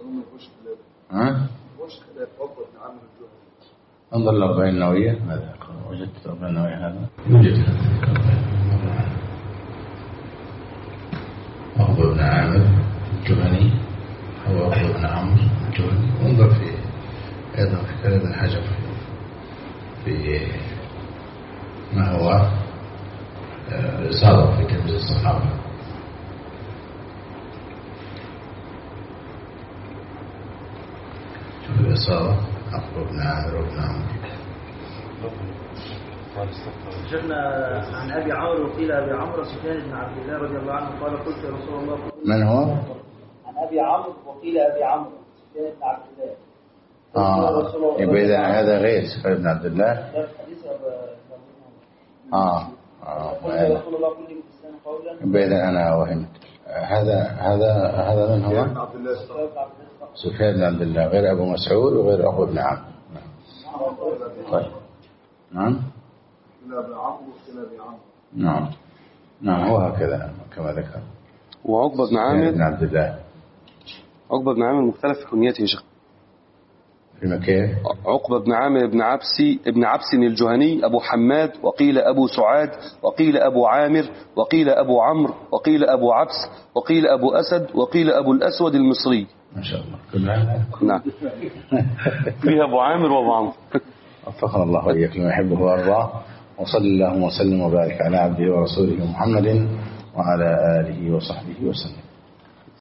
Speaker 1: انظر الأربعين النووية ماذا وجدت الأربعين النووية هذا يوجد عقبة بن عامر الجهني هو عقبة بن عمرو الجهني. انظر في أيضا في كلام ابن حجر في ما هو الإصابة في تلميذ الصحابة. شوف الإصابة عقبة بن عامر وابن عمرو.
Speaker 3: شفنا عن أبي عمرو وقيل أبي عمرو سفيان بن عبد الله رضي الله عنه قال قلت يا رسول الله.
Speaker 1: من هو؟
Speaker 3: عن أبي عمرو وقيل أبي عمرو سفيان بن عبد الله.
Speaker 1: يبقى إذا هذا غير سفيان بن عبد الله. يبقى إذا أنا وهمت. هذا من هو؟ سفيان بن عبد الله غير أبو مسعود وغير عقبة بن عامر. طيب. نعم. نعم هو هكذا كما ذكر.
Speaker 2: وعقبة بن عامر
Speaker 1: بن عبد الله.
Speaker 2: عقبة بن عامر مختلف في كنيته يا شيخ.
Speaker 1: في كيف؟
Speaker 2: عقبة بن عامر بن عبس الجهني أبو حماد، وقيل أبو سعاد، وقيل أبو عامر، وقيل أبو عمرو، وقيل أبو عبس، وقيل أبو أسد، وقيل أبو الأسود المصري.
Speaker 1: ما شاء الله كلها.
Speaker 2: نعم. فيها أبو عامر وأبو عمرو.
Speaker 1: وفقنا الله وإياك لما يحبه ويرضاه. وصلى اللهم وسلم وبارك على عبده ورسوله محمد وعلى آله وصحبه وسلم.